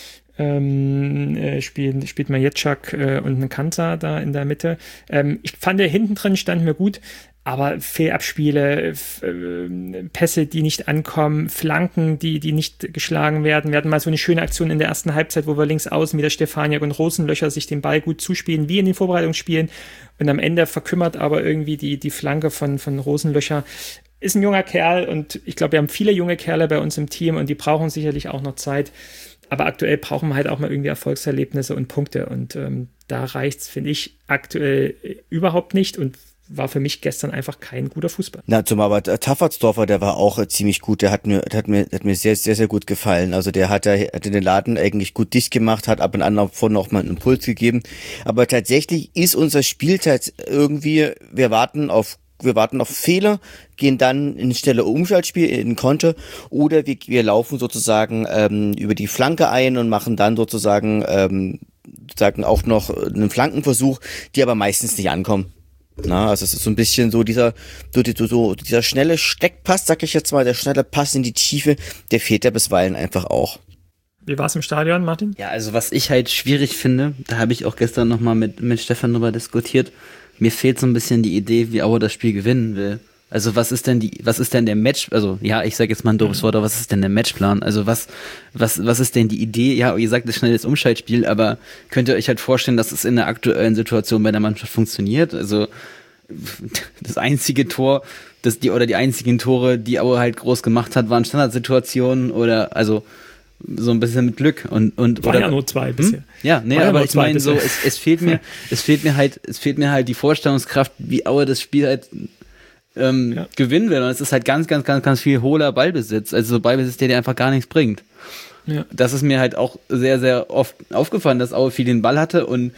ähm, äh, spielt, spielt Majetschak äh, und ein Kansa da in der Mitte. Ähm, ich fand, der hinten drin stand mir gut, aber Fehlabspiele, F- äh, Pässe, die nicht ankommen, Flanken, die, die nicht geschlagen werden. Wir hatten mal so eine schöne Aktion in der ersten Halbzeit, wo wir links außen wieder Stefaniak und Rosenlöcher sich den Ball gut zuspielen, wie in den Vorbereitungsspielen. Und am Ende verkümmert aber irgendwie die, die Flanke von, von Rosenlöcher. Ist ein junger Kerl und ich glaube, wir haben viele junge Kerle bei uns im Team und die brauchen sicherlich auch noch Zeit. Aber aktuell brauchen wir halt auch mal irgendwie Erfolgserlebnisse und Punkte. Und ähm, da reicht's, finde ich, aktuell überhaupt nicht und war für mich gestern einfach kein guter Fußball. Na, zum aber Taffertsdorfer, der war auch äh, ziemlich gut, der hat mir, der hat mir, hat mir sehr, sehr, sehr gut gefallen. Also der hat, der hat den Laden eigentlich gut dicht gemacht, hat ab und an von noch mal einen Impuls gegeben. Aber tatsächlich ist unser Spielzeit irgendwie, wir warten auf wir warten auf Fehler, gehen dann in schnelle Umschaltspiel, in Konter, oder wir, wir laufen sozusagen ähm, über die Flanke ein und machen dann sozusagen, ähm, sozusagen auch noch einen Flankenversuch, die aber meistens nicht ankommen. Na, also es ist so ein bisschen so dieser, so, so dieser schnelle Steckpass, sag ich jetzt mal, der schnelle Pass in die Tiefe, der fehlt ja bisweilen einfach auch. Wie war es im Stadion, Martin? Ja, also was ich halt schwierig finde, da habe ich auch gestern nochmal mit, mit Stefan drüber diskutiert, mir fehlt so ein bisschen die Idee, wie Aue das Spiel gewinnen will. Also was ist denn die, was ist denn der Match, also ja, ich sag jetzt mal ein doofes Wort, aber was ist denn der Matchplan? Also was, was, was ist denn die Idee? Ja, ihr sagt, das ist schnelles Umschaltspiel, aber könnt ihr euch halt vorstellen, dass es in der aktuellen Situation bei der Mannschaft funktioniert? Also das einzige Tor, das die, oder die einzigen Tore, die Aue halt groß gemacht hat, waren Standardsituationen oder, also so ein bisschen mit Glück und und war oder ja nur zwei bisher. hm? Ja, nee, War ja aber nur ich zwei meine so, bisher. es, es fehlt mir, es fehlt mir halt, es fehlt mir halt die Vorstellungskraft, wie Aue das Spiel halt ähm, Ja. gewinnen will. Und es ist halt ganz, ganz, ganz, ganz viel hohler Ballbesitz. Also so Ballbesitz, der dir einfach gar nichts bringt. Ja. Das ist mir halt auch sehr, sehr oft aufgefallen, dass Aue viel den Ball hatte und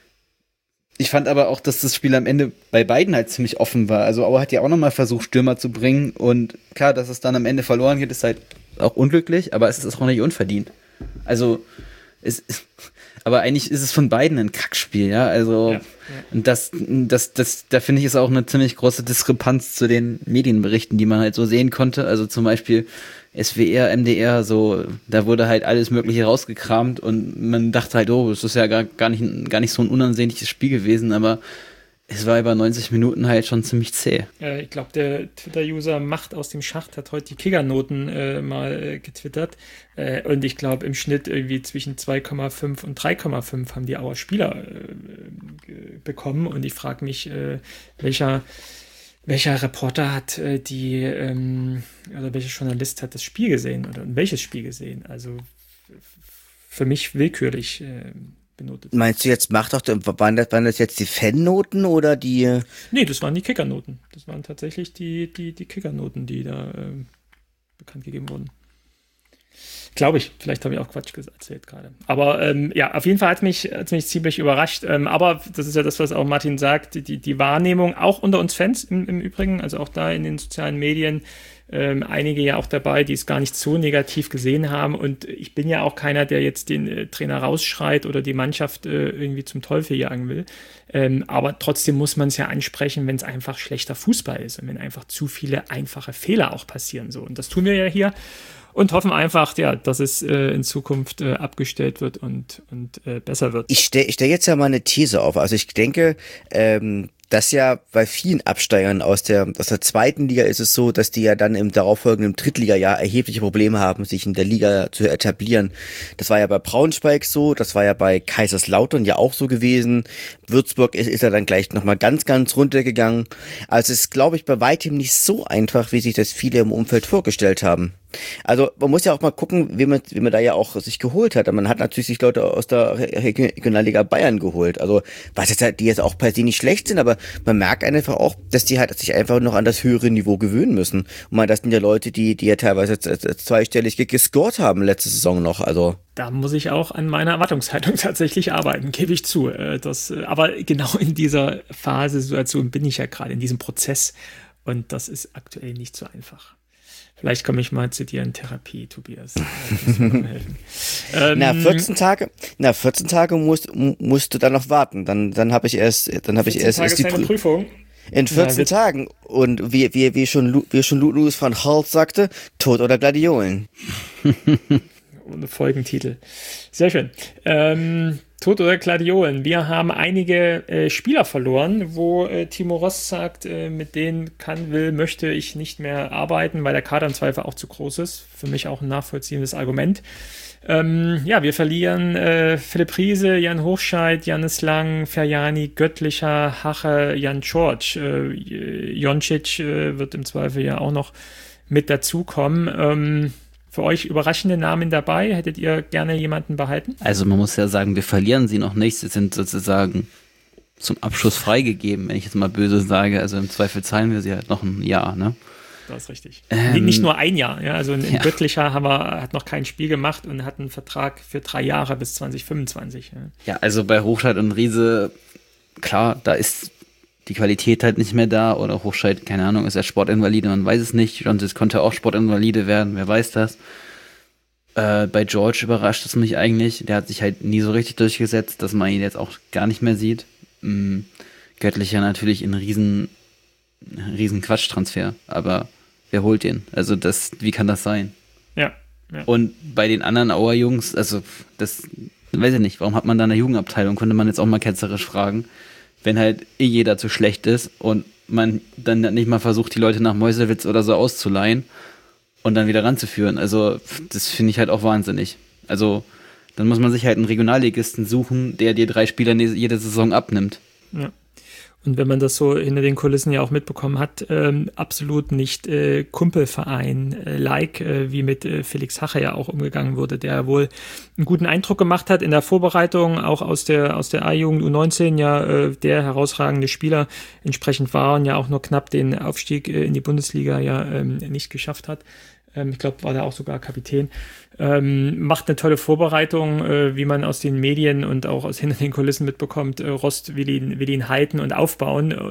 ich fand aber auch, dass das Spiel am Ende bei beiden halt ziemlich offen war. Also Aue hat ja auch nochmal versucht, Stürmer zu bringen und klar, dass es dann am Ende verloren geht, ist halt auch unglücklich, aber es ist auch nicht unverdient. Also es ist, aber eigentlich ist es von beiden ein Kackspiel, ja. Also Ja. und das, das, das, da finde ich ist auch eine ziemlich große Diskrepanz zu den Medienberichten, die man halt so sehen konnte. Also zum Beispiel S W R, M D R, so, da wurde halt alles Mögliche rausgekramt und man dachte halt, oh, es ist ja gar, gar nicht, gar nicht so ein unansehnliches Spiel gewesen, aber es war über neunzig Minuten halt schon ziemlich zäh. Äh, ich glaube, der Twitter-User Macht aus dem Schacht hat heute die Kickernoten äh, mal äh, getwittert. Äh, und ich glaube, im Schnitt irgendwie zwischen zwei Komma fünf und drei Komma fünf haben die Auer Spieler äh, ge- bekommen. Und ich frage mich, äh, welcher, welcher Reporter hat äh, die, ähm, oder welcher Journalist hat das Spiel gesehen oder welches Spiel gesehen? Also f- für mich willkürlich äh, benotet. Meinst du jetzt, macht doch, waren das, waren das jetzt die Fannoten oder die? Nee, das waren die Kickernoten. Das waren tatsächlich die, die, die Kickernoten, die da ähm, bekannt gegeben wurden. Glaube ich. Vielleicht habe ich auch Quatsch ges- erzählt gerade. Aber ähm, ja, auf jeden Fall hat mich, hat's mich ziemlich überrascht. Ähm, aber das ist ja das, was auch Martin sagt, die, die Wahrnehmung, auch unter uns Fans im, im Übrigen, also auch da in den sozialen Medien, Ähm, einige ja auch dabei, die es gar nicht so negativ gesehen haben. Und ich bin ja auch keiner, der jetzt den äh, Trainer rausschreit oder die Mannschaft äh, irgendwie zum Teufel jagen will. Ähm, aber trotzdem muss man es ja ansprechen, wenn es einfach schlechter Fußball ist und wenn einfach zu viele einfache Fehler auch passieren. So. Und das tun wir ja hier und hoffen einfach, ja, dass es äh, in Zukunft äh, abgestellt wird und, und äh, besser wird. Ich stelle ich stell jetzt ja mal eine These auf. Also ich denke, ähm, dass ja bei vielen Absteigern aus der aus der zweiten Liga ist es so, dass die ja dann im darauffolgenden Drittligajahr erhebliche Probleme haben, sich in der Liga zu etablieren. Das war ja bei Braunschweig so, das war ja bei Kaiserslautern ja auch so gewesen. Würzburg ist, ist ja dann gleich nochmal ganz, ganz runtergegangen. Also es ist, glaube ich, bei weitem nicht so einfach, wie sich das viele im Umfeld vorgestellt haben. Also man muss ja auch mal gucken, wie man, wie man da ja auch sich geholt hat. Man hat natürlich sich Leute aus der Regionalliga Bayern geholt. Also was jetzt halt, die jetzt auch per se nicht schlecht sind, aber man merkt einfach auch, dass die halt sich einfach noch an das höhere Niveau gewöhnen müssen. Und man, das sind ja Leute, die, die ja teilweise zweistellig gescored haben letzte Saison noch. Also da muss ich auch an meiner Erwartungshaltung tatsächlich arbeiten, gebe ich zu. Das, aber genau in dieser Phase, Situation bin ich ja gerade, in diesem Prozess. Und das ist aktuell nicht so einfach. Vielleicht komme ich mal zu dir in Therapie, Tobias. ähm, na, vierzehn Tage, na, vierzehn Tage musst, musst du dann noch warten. Dann, dann habe ich erst, dann habe ich erst, erst die Prü- Prüfung. In vierzehn ja, Tagen. Und wie, wie, wie schon, wie schon Louis van Gaal sagte, Tod oder Gladiolen. Ohne Folgentitel. Sehr schön. Ähm, Tod oder Gladiolen. Wir haben einige äh, Spieler verloren, wo äh, Timo Ross sagt, äh, mit denen kann, will, möchte ich nicht mehr arbeiten, weil der Kader im Zweifel auch zu groß ist. Für mich auch ein nachvollziehendes Argument. Ähm, ja, wir verlieren äh, Philipp Riese, Jan Hochscheid, Janis Lang, Ferjani, Göttlicher, Hache, Jan George. Äh, Joncic äh, wird im Zweifel ja auch noch mit dazukommen. Ähm, Für euch überraschende Namen dabei? Hättet ihr gerne jemanden behalten? Also man muss ja sagen, wir verlieren sie noch nicht. Sie sind sozusagen zum Abschluss freigegeben, wenn ich jetzt mal böse sage. Also im Zweifel zahlen wir sie halt noch ein Jahr, ne? Das ist richtig. Ähm, Nicht nur ein Jahr. Ja? Also in, in ja. Göttlicher haben wir, hat noch kein Spiel gemacht und hat einen Vertrag für drei Jahre bis zwanzig fünfundzwanzig. Ja, ja also bei Hochscheid und Riese, klar, da ist die Qualität halt nicht mehr da, oder Hochscheid, keine Ahnung, ist er Sportinvalide, man weiß es nicht. Joncic konnte auch Sportinvalide werden, wer weiß das. Äh, bei George überrascht es mich eigentlich. Der hat sich halt nie so richtig durchgesetzt, dass man ihn jetzt auch gar nicht mehr sieht. Mhm. Göttlicher natürlich ein riesen, riesen Quatschtransfer, aber wer holt den? Also das, wie kann das sein? Ja. ja. Und bei den anderen Auer Jungs, also das, weiß ich nicht, warum hat man da eine Jugendabteilung? Könnte man jetzt auch mal ketzerisch fragen. Wenn halt eh jeder zu schlecht ist und man dann nicht mal versucht, die Leute nach Meuselwitz oder so auszuleihen und dann wieder ranzuführen. Also das finde ich halt auch wahnsinnig. Also dann muss man sich halt einen Regionalligisten suchen, der dir drei Spieler jede Saison abnimmt. Ja. Und wenn man das so hinter den Kulissen ja auch mitbekommen hat, ähm, absolut nicht äh, Kumpelverein-like, äh, wie mit äh, Felix Hache ja auch umgegangen wurde, der wohl einen guten Eindruck gemacht hat in der Vorbereitung, auch aus der aus der A-Jugend U neunzehn ja äh, der herausragende Spieler entsprechend war und ja auch nur knapp den Aufstieg äh, in die Bundesliga ja ähm, nicht geschafft hat. Ähm, ich glaube, war da auch sogar Kapitän. Ähm, macht eine tolle Vorbereitung, äh, wie man aus den Medien und auch aus hinter den Kulissen mitbekommt. Äh, Rost will ihn, will ihn halten und aufbauen, äh,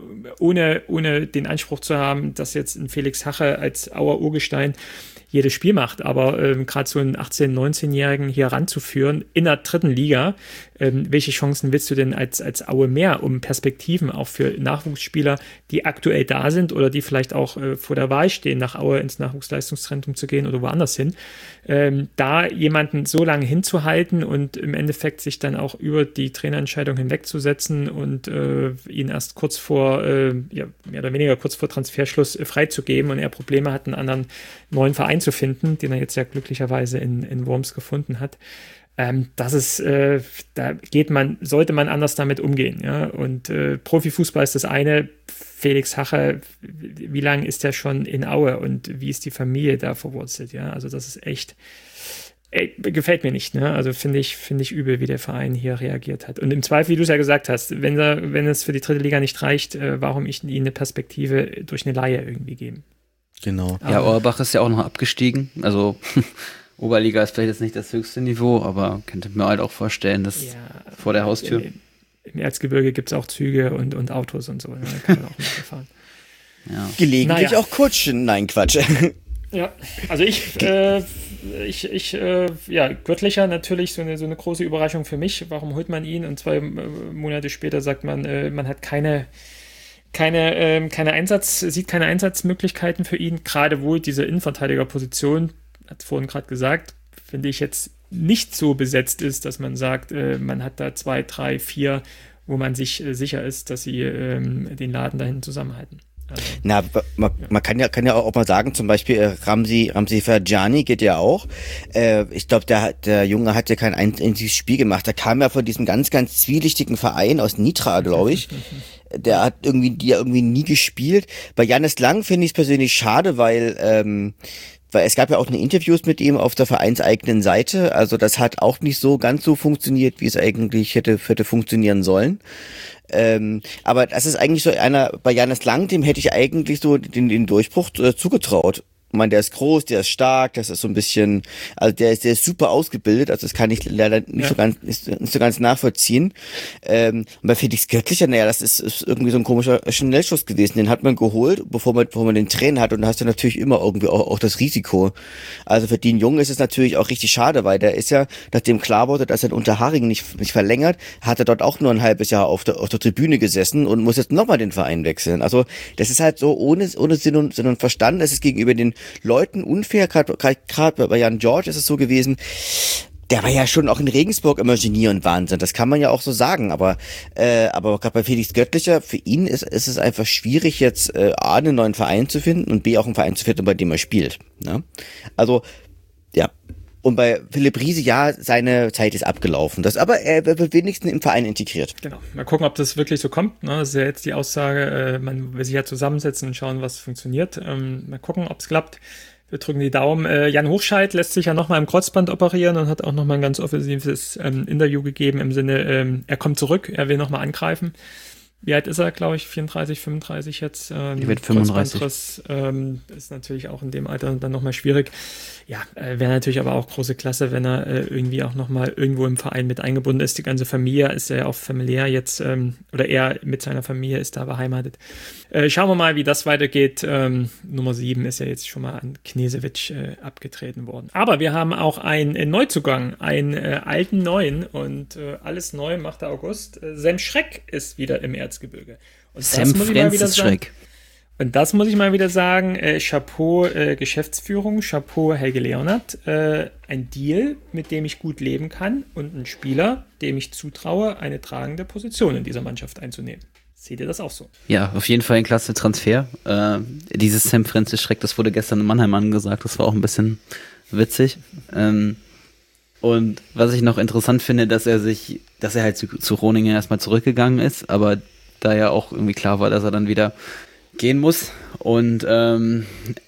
ohne, ohne den Anspruch zu haben, dass jetzt ein Felix Hache als Auer Urgestein jedes Spiel macht. Aber ähm, gerade so einen achtzehn-, neunzehnjährigen hier ranzuführen in der dritten Liga, ähm, welche Chancen willst du denn als, als Aue mehr, um Perspektiven auch für Nachwuchsspieler, die aktuell da sind oder die vielleicht auch äh, vor der Wahl stehen, nach Aue ins Nachwuchsleistungszentrum zu gehen oder woanders hin, ähm, da jemanden so lange hinzuhalten und im Endeffekt sich dann auch über die Trainerentscheidung hinwegzusetzen und äh, ihn erst kurz vor, äh, ja, mehr oder weniger kurz vor Transferschluss äh, freizugeben und er Probleme hat, einen anderen neuen Verein zu finden, den er jetzt ja glücklicherweise in, in Worms gefunden hat. Ähm, das ist, äh, da geht man, sollte man anders damit umgehen, ja. Und äh, Profifußball ist das eine. Felix Hache, wie lange ist der schon in Aue und wie ist die Familie da verwurzelt, ja? Also das ist echt, ey, gefällt mir nicht, ne? Also finde ich, finde ich übel, wie der Verein hier reagiert hat. Und im Zweifel, wie du es ja gesagt hast, wenn er, wenn es für die dritte Liga nicht reicht, äh, warum ich ihnen eine Perspektive durch eine Leihe irgendwie geben? Genau. Ja, Auerbach ist ja auch noch abgestiegen, also Oberliga ist vielleicht jetzt nicht das höchste Niveau, aber könnte mir halt auch vorstellen, dass ja, vor der Haustür. Im, im Erzgebirge gibt es auch Züge und, und Autos und so. Da kann man auch mitfahren. Ja. Gelegentlich naja. auch Kutschen. Nein, Quatsch. Ja, also ich, äh, ich, ich, äh, ja, Göttlicher natürlich so eine, so eine große Überraschung für mich. Warum holt man ihn? Und zwei äh, Monate später sagt man, äh, man hat keine, keine, äh, keine Einsatz, sieht keine Einsatzmöglichkeiten für ihn. Gerade wohl diese Innenverteidigerposition, hat vorhin gerade gesagt, finde ich jetzt nicht so besetzt ist, dass man sagt, äh, man hat da zwei, drei, vier, wo man sich äh, sicher ist, dass sie äh, den Laden dahin zusammenhalten. Also, Na, man, ja. man kann ja kann ja auch mal sagen, zum Beispiel äh, Ramzi Ramzi Ferjani geht ja auch. Äh, ich glaube, der der Junge hat ja kein einziges Spiel gemacht. Der kam ja von diesem ganz ganz zwielichtigen Verein aus Nitra, glaube ich. Der hat irgendwie die ja irgendwie nie gespielt. Bei Janis Lang finde ich es persönlich schade, weil ähm, weil es gab ja auch eine Interviews mit ihm auf der vereinseigenen Seite. Also das hat auch nicht so ganz so funktioniert, wie es eigentlich hätte hätte funktionieren sollen. Ähm, aber das ist eigentlich so einer, bei Janis Lang, dem hätte ich eigentlich so den, den Durchbruch äh, zugetraut. Ich meine, der ist groß, der ist stark, das ist so ein bisschen, also der ist, der ist super ausgebildet, also das kann ich leider nicht ja. so ganz, nicht, nicht so ganz nachvollziehen. Ähm, und bei Felix Göttlicher, naja, das ist, ist irgendwie so ein komischer Schnellschuss gewesen, den hat man geholt, bevor man, bevor man den Trainer hat, und da hast du natürlich immer irgendwie auch, auch das Risiko. Also für den Jungen ist es natürlich auch richtig schade, weil der ist ja, nachdem klar wurde, dass er in Unterhaching nicht, nicht verlängert, hat er dort auch nur ein halbes Jahr auf der, auf der Tribüne gesessen und muss jetzt nochmal den Verein wechseln. Also das ist halt so ohne, ohne Sinn und, Sinn und Verstand, das ist gegenüber den Leuten unfair, gerade bei Jan George ist es so gewesen, der war ja schon auch in Regensburg immer Genie und Wahnsinn, das kann man ja auch so sagen, aber äh, aber gerade bei Felix Göttlicher, für ihn ist, ist es einfach schwierig jetzt äh, A, einen neuen Verein zu finden und B, auch einen Verein zu finden, bei dem er spielt. Ne? Also, ja. Und bei Philipp Riese, ja, seine Zeit ist abgelaufen. Das, aber er wird wenigstens im Verein integriert. Genau. Mal gucken, ob das wirklich so kommt. Ne? Das ist ja jetzt die Aussage, äh, man will sich ja zusammensetzen und schauen, was funktioniert. Ähm, mal gucken, ob es klappt. Wir drücken die Daumen. Äh, Jan Hochscheid lässt sich ja nochmal im Kreuzband operieren und hat auch nochmal ein ganz offensives ähm, Interview gegeben im Sinne, ähm, er kommt zurück, er will nochmal angreifen. Wie alt ist er, glaube ich? vierunddreißig, fünfunddreißig jetzt? Ähm, ich werde fünfunddreißig. Ähm, ist natürlich auch in dem Alter dann nochmal schwierig. Ja, äh, wäre natürlich aber auch große Klasse, wenn er äh, irgendwie auch nochmal irgendwo im Verein mit eingebunden ist. Die ganze Familie ist ja auch familiär jetzt, ähm, oder er mit seiner Familie ist da beheimatet. Äh, schauen wir mal, wie das weitergeht. Ähm, Nummer sieben ist ja jetzt schon mal an Knesewitsch äh, abgetreten worden. Aber wir haben auch einen äh, Neuzugang, einen äh, alten Neuen, und äh, alles neu macht der August. Äh, Sam Schreck ist wieder im Erzgebirge. Und Sam das muss ich mal wieder sagen. Schreck. Und das muss ich mal wieder sagen, äh, Chapeau äh, Geschäftsführung, Chapeau Helge Leonard, äh, ein Deal, mit dem ich gut leben kann, und ein Spieler, dem ich zutraue, eine tragende Position in dieser Mannschaft einzunehmen. Seht ihr das auch so? Ja, auf jeden Fall ein klasse Transfer. Äh, dieses Sam Francis Schreck, das wurde gestern in Mannheim angesagt, das war auch ein bisschen witzig. Ähm, und was ich noch interessant finde, dass er sich, dass er halt zu, zu Groningen erstmal zurückgegangen ist, aber da ja auch irgendwie klar war, dass er dann wieder gehen muss. Und ähm,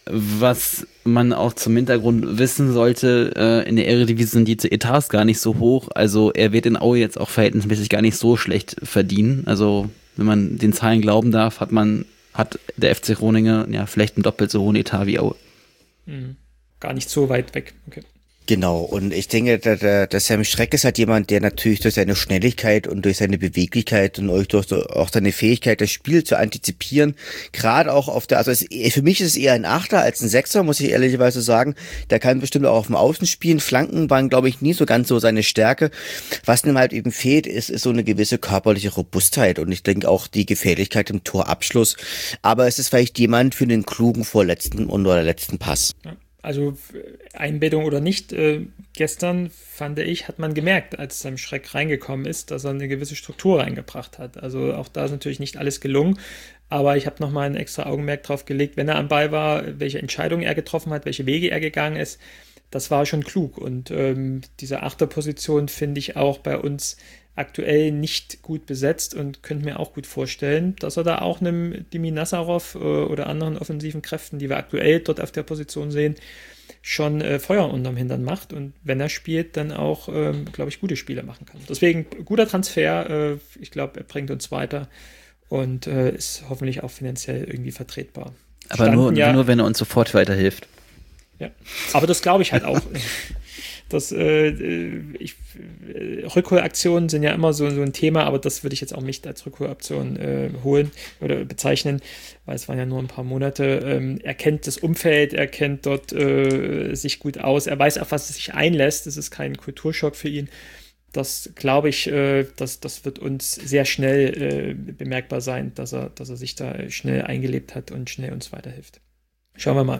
was man auch zum Hintergrund wissen sollte, äh, in der Eredivisie sind die Etats gar nicht so hoch. Also er wird in Aue jetzt auch verhältnismäßig gar nicht so schlecht verdienen. Also wenn man den Zahlen glauben darf, hat man, hat der F C Groningen ja vielleicht einen doppelt so hohen Etat wie Aue. Mhm. Gar nicht so weit weg. Okay. Genau, und ich denke, der, der, der Sam Schreck ist halt jemand, der natürlich durch seine Schnelligkeit und durch seine Beweglichkeit und durch auch seine Fähigkeit, das Spiel zu antizipieren, gerade auch auf der, also es, für mich ist es eher ein Achter als ein Sechser, muss ich ehrlicherweise sagen. Der kann bestimmt auch auf dem Außen spielen. Flanken waren, glaube ich, nie so ganz so seine Stärke. Was ihm halt eben fehlt, ist, ist so eine gewisse körperliche Robustheit und ich denke auch die Gefährlichkeit im Torabschluss. Aber es ist vielleicht jemand für den klugen vorletzten und oder letzten Pass. Ja. Also Einbettung oder nicht, äh, gestern, fand ich, hat man gemerkt, als Sam Schreck reingekommen ist, dass er eine gewisse Struktur reingebracht hat. Also auch da ist natürlich nicht alles gelungen, aber ich habe nochmal ein extra Augenmerk drauf gelegt, wenn er am Ball war, welche Entscheidungen er getroffen hat, welche Wege er gegangen ist, das war schon klug. Und ähm, diese Achterposition finde ich auch bei uns aktuell nicht gut besetzt und könnte mir auch gut vorstellen, dass er da auch einem Dimi Nassarov äh, oder anderen offensiven Kräften, die wir aktuell dort auf der Position sehen, schon äh, Feuer unterm Hintern macht und wenn er spielt, dann auch, ähm, glaube ich, gute Spiele machen kann. Deswegen guter Transfer, äh, ich glaube, er bringt uns weiter und äh, ist hoffentlich auch finanziell irgendwie vertretbar. Aber nur, ja, nur, wenn er uns sofort weiterhilft. Ja, aber das glaube ich halt auch. Das, äh, ich, Rückholaktionen sind ja immer so, so ein Thema, aber das würde ich jetzt auch nicht als Rückholaktion äh, holen oder bezeichnen, weil es waren ja nur ein paar Monate. Ähm, er kennt das Umfeld, er kennt dort äh, sich gut aus, er weiß, auf was es sich einlässt. Es ist kein Kulturschock für ihn. Das glaube ich, äh, das, das wird uns sehr schnell äh, bemerkbar sein, dass er, dass er sich da schnell eingelebt hat und schnell uns weiterhilft. Schauen wir mal.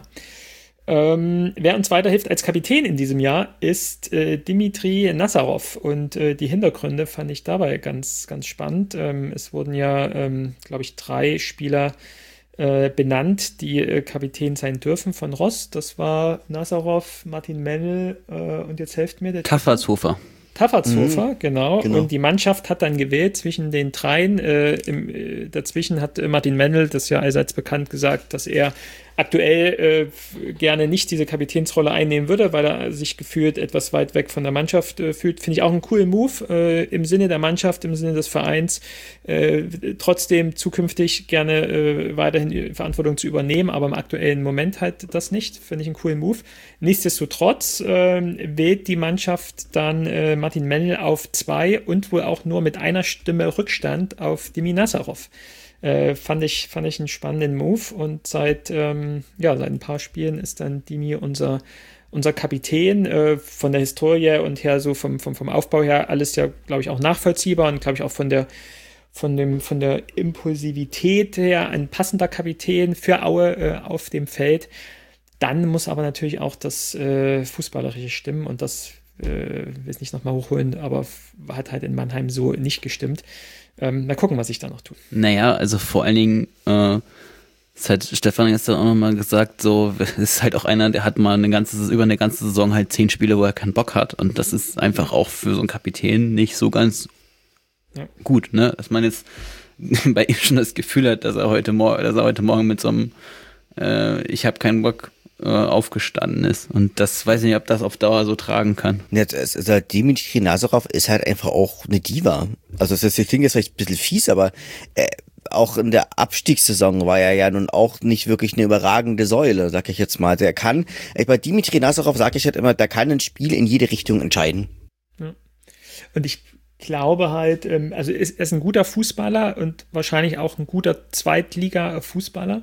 Ähm, wer uns weiterhilft als Kapitän in diesem Jahr ist äh, Dimitri Nazarov und äh, die Hintergründe fand ich dabei ganz, ganz spannend. Ähm, es wurden ja, ähm, glaube ich, drei Spieler äh, benannt, die äh, Kapitän sein dürfen von Ross. Das war Nazarov, Martin Mennel äh, und jetzt helft mir der Taffertshofer. Taffertshofer, Mhm, genau. genau. Und die Mannschaft hat dann gewählt zwischen den dreien. Äh, im, äh, dazwischen hat äh, Martin Mennel, das ja allseits bekannt, gesagt, dass er aktuell äh, gerne nicht diese Kapitänsrolle einnehmen würde, weil er sich gefühlt etwas weit weg von der Mannschaft äh, fühlt. Finde ich auch einen coolen Move äh, im Sinne der Mannschaft, im Sinne des Vereins. Äh, trotzdem zukünftig gerne äh, weiterhin Verantwortung zu übernehmen, aber im aktuellen Moment halt das nicht. Finde ich einen coolen Move. Nichtsdestotrotz äh, wählt die Mannschaft dann äh, Martin Mennel auf zwei und wohl auch nur mit einer Stimme Rückstand auf Dimi Nazarov. Äh, fand ich, fand ich einen spannenden Move und seit, ähm, ja, seit ein paar Spielen ist dann Dimi unser, unser Kapitän, äh, von der Historie und her so vom, vom, vom Aufbau her alles ja, glaube ich, auch nachvollziehbar und glaube ich auch von der, von dem, von der Impulsivität her ein passender Kapitän für Aue äh, auf dem Feld. Dann muss aber natürlich auch das äh, Fußballerische stimmen und das äh, will ich nicht nochmal hochholen, aber hat halt in Mannheim so nicht gestimmt. Ähm, mal gucken, was ich da noch tue. Naja, also vor allen Dingen, äh, das hat Stefan gestern auch nochmal gesagt, so, ist halt auch einer, der hat mal eine ganze, über eine ganze Saison halt zehn Spiele, wo er keinen Bock hat und das ist einfach auch für so einen Kapitän nicht so ganz ja. gut, ne, dass man jetzt bei ihm schon das Gefühl hat, dass er heute Morgen, dass er heute Morgen mit so einem, äh, ich habe keinen Bock, aufgestanden ist. Und das weiß ich nicht, ob das auf Dauer so tragen kann. Jetzt ist halt Dimitri Nazarov ist halt einfach auch eine Diva. Also das, das klingt jetzt vielleicht ein bisschen fies, aber äh, auch in der Abstiegssaison war er ja nun auch nicht wirklich eine überragende Säule, sag ich jetzt mal. Der kann, bei Dimitri Nazarov sage ich halt immer, der kann ein Spiel in jede Richtung entscheiden. Ja. Und ich glaube halt, ähm, also er ist, ist ein guter Fußballer und wahrscheinlich auch ein guter Zweitliga-Fußballer.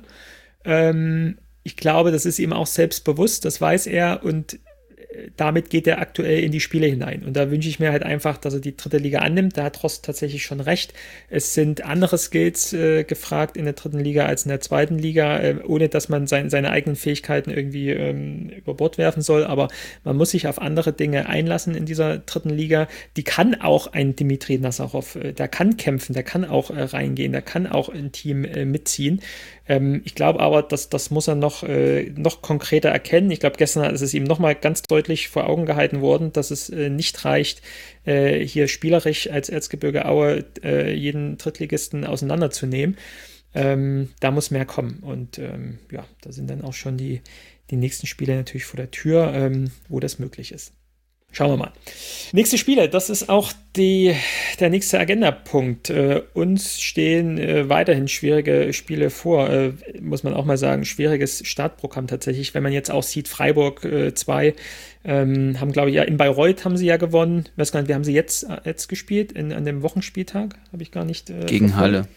Ähm, Ich glaube, das ist ihm auch selbstbewusst, das weiß er und damit geht er aktuell in die Spiele hinein. Und da wünsche ich mir halt einfach, dass er die dritte Liga annimmt. Da hat Rost tatsächlich schon recht. Es sind andere Skills äh, gefragt in der dritten Liga als in der zweiten Liga, äh, ohne dass man sein, seine eigenen Fähigkeiten irgendwie ähm, über Bord werfen soll. Aber man muss sich auf andere Dinge einlassen in dieser dritten Liga. Die kann auch ein Dimitri Nazarov, äh, der kann kämpfen, der kann auch äh, reingehen, der kann auch ein Team äh, mitziehen. Ähm, ich glaube aber, dass das muss er noch, äh, noch konkreter erkennen. Ich glaube, gestern ist es ihm nochmal ganz deutlich vor Augen gehalten worden, dass es äh, nicht reicht, äh, hier spielerisch als Erzgebirge Aue äh, jeden Drittligisten auseinanderzunehmen. Ähm, da muss mehr kommen. Und ähm, ja, da sind dann auch schon die, die nächsten Spiele natürlich vor der Tür, ähm, wo das möglich ist. Schauen wir mal. Nächste Spiele, das ist auch die, der nächste Agendapunkt. Äh, uns stehen äh, weiterhin schwierige Spiele vor, äh, muss man auch mal sagen, schwieriges Startprogramm tatsächlich. Wenn man jetzt auch sieht, Freiburg zwei äh, ähm, haben, glaube ich, ja, in Bayreuth haben sie ja gewonnen. Ich weiß gar nicht, wie haben sie jetzt, jetzt gespielt? In, an dem Wochenspieltag? Habe ich gar nicht. Äh, Gegen verfolgt. Halle.